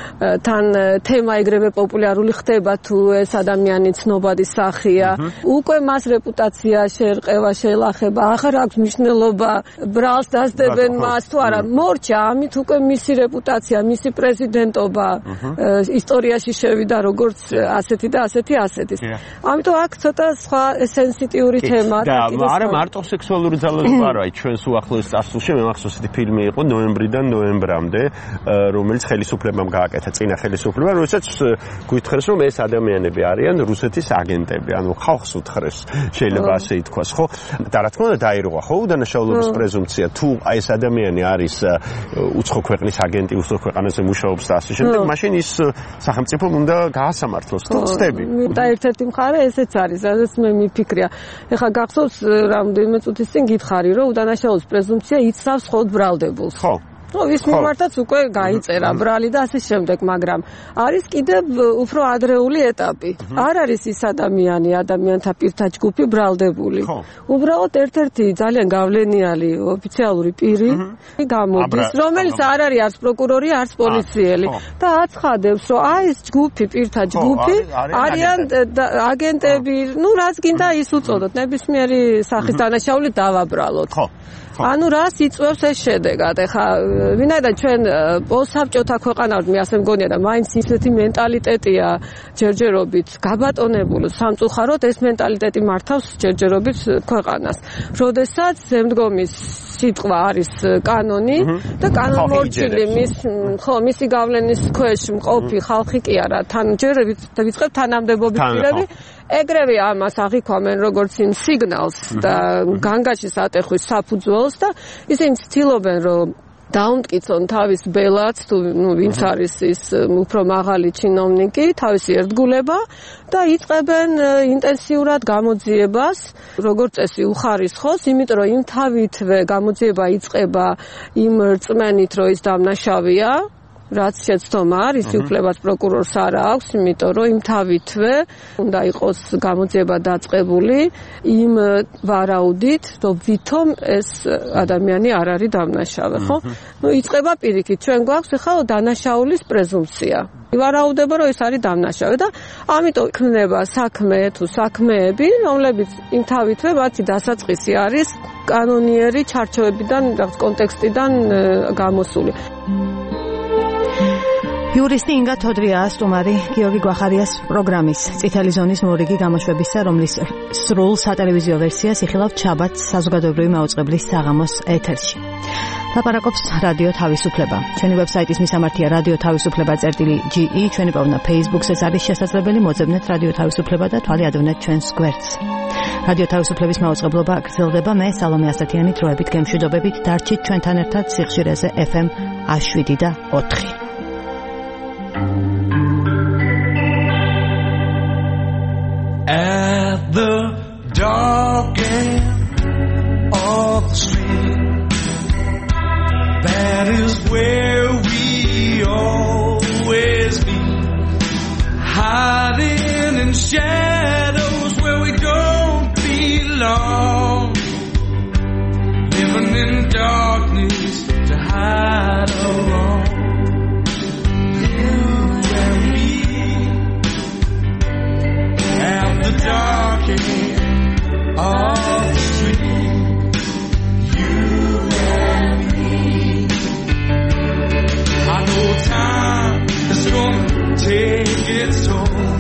თან თემა ეგრევე პოპულარული ხდება თუ ეს ადამიანი ცნობადი სახეა უკვე მას რეპუტაცია შეერყევა შეელახება აღარ აქვს მნიშვნელობა ბრალს დასდებენ მას თუ არა მორჩა ამით უკვე მისი რეპუტაცია მისი პრეზიდენტობა ისტორიაში შევიდა როგორც ასეთი და ასეთი ასეთის ამიტომ აქ ცოტა სხვა სენსიტიური თემაა და არა მარტო სექსუალური ძალადობა არა ჩვენს უახლოეს წარსულში მე მახსოვს ეს ფილმი იყო ნოემბრიდან ნოემბრამდე რომელიც ხელისუფლებამ გააკეთა წინა ხელისუფლება როდესაც გვითხრეს რომ ეს ადამიანები არიან რუსეთის აგენტები ანუ ხალხს უთხრეს შეიძლება ასე ითქვას ხო და რა თქმა უნდა დაირღვა ხო უდანაშაულობის პრეზუმპცია თუ ეს ადამიანი არის უცხო ქვეყნის აგენტი უცხო ქვეყანაზე მუშაობს და ასე შემდეგ მაშინ ის სახელმწიფომ უნდა გაასამართლოს თუ ცდები და ერთ-ერთი მხარე ესეც არის სადაც მე მიფიქრია ეხლა გახსოვს რამდენიმე წუთის წინ გითხარი რომ უდანაშაულობის პრეზუმპცია იცავს მხოლოდ ბრალდებულს ხო ну ვის მიმართაც უკვე გაიწერა ბრალი და ასე შემდეგ მაგრამ არის კიდევ უფრო ადრეული ეტაპი არ არის ის ადამიანი ადამიანთა პირთა ჯგუფი ბრალდებული უბრალოდ ერთ-ერთი ძალიან გავლენიანი ოფიციალური პირი გამოდის რომელიც არ არის არც პროკურორი არც პოლიციელი და აცხადებს რომ აი ეს ჯგუფი პირთა ჯგუფი არიან აგენტები ну რაც გინდა ის უწოდოთ ნებისმიერი სახის დანაშაული დავაბრალოთ ანუ რას იწვევს ეს შედეგად ეხა ვინაიდან ჩვენ პოსტსაბჭოთა ქვეყანა ვართ მე ასე მგონია და მაინც ისეთი მენტალიტეტია ჯერჯერობით გაბატონებული სამწუხაროდ ეს მენტალიტეტი მართავს ჯერჯერობით ქვეყანას როდესაც ზემდგომის სიტყვა არის კანონი და კანონმორჩილი მის ხო მისი გავლენის ქვეშ მყოფი ხალხი კი არა თან ჯერ ვიწყებ თანამდებობის პირები ეგრევე ამას აღიქვამენ როგორც იმ სიგნალს და განგაშის ატეხვის საფუძველს და ისინი ცდილობენ რომ დაუმტკიცონ თავის ბელაც თუ ნუ ვინც არის ის უფრო მაღალი ჩინოვნიკი თავისი ერთგულება და იწყებენ ინტენსიურად გამოძიებას როგორც წესი უხარისხოს იმიტომ რომ იმ თავითვე გამოძიება იწყება იმ რწმენით რომ ის დამნაშავეა რაც შეცდომა არის უფლებაც პროკურორს არ აქვს იმიტომ რომ იმ თავითვე უნდა იყოს გამოძიება დაწყებული იმ ვარაუდით რომ ვითომ ეს ადამიანი არ არის დამნაშავე ხო ну იწყება პირიქით ჩვენ გვაქვს ახლა დანაშაულის პრეზუმპცია ვარაუდება რომ ეს არის დამნაშავე და ამიტომ იქნება საქმე თუ საქმეები რომლებიც იმ თავითვე მათი დასაწყისი არის კანონიერი ჩარჩოებიდან რაღაც კონტექსტიდან გამოსული იურისტი ინგა თოდრია სტუმარი გიორგი გვახარიას პროგრამის წითელი ზონის მორიგი გამოშვებისა რომლის სრულ სატელევიზიო ვერსიას იხილავთ შაბათს საზოგადოებრივი მაუწყებლის საღამოს ეთერში ლაპარაკობს რადიო თავისუფლება ჩვენი ვებსაიტის მისამართია რადიო თავისუფლება წერტილი ჯი ი ჩვენი პოვნა Facebook-ს არის შესაძლებელი მოძებნეთ რადიო თავისუფლება და თვალი ადევნეთ ჩვენს გვერდს რადიო თავისუფლების მაუწყებლობა გრძელდება მე სალომე ასათიანი დროებით გემშვიდობებით დარჩით ჩვენთან ერთად სიხშირეზე ეფ ემ შვიდი და ოთხი At the dark end of the street, that is where we always meet, hiding in shadows where we don't belong, living in darkness to hide alone. The dark end of the street, you and me. I know time is gonna take its toll.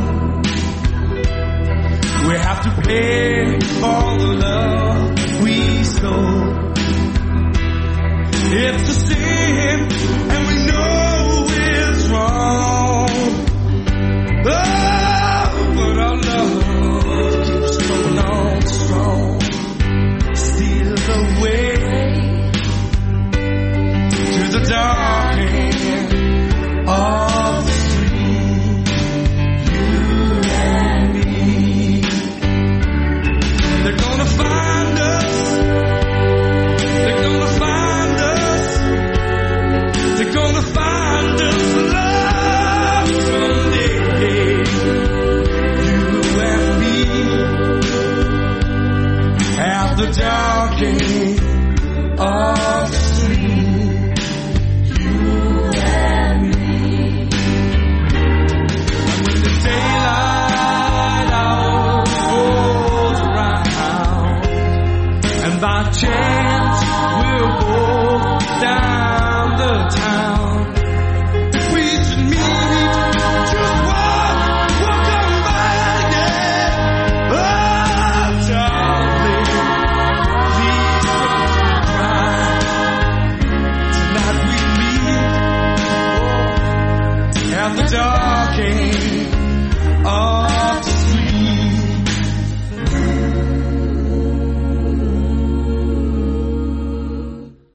We have to pay for the love we stole. It's a sin, and we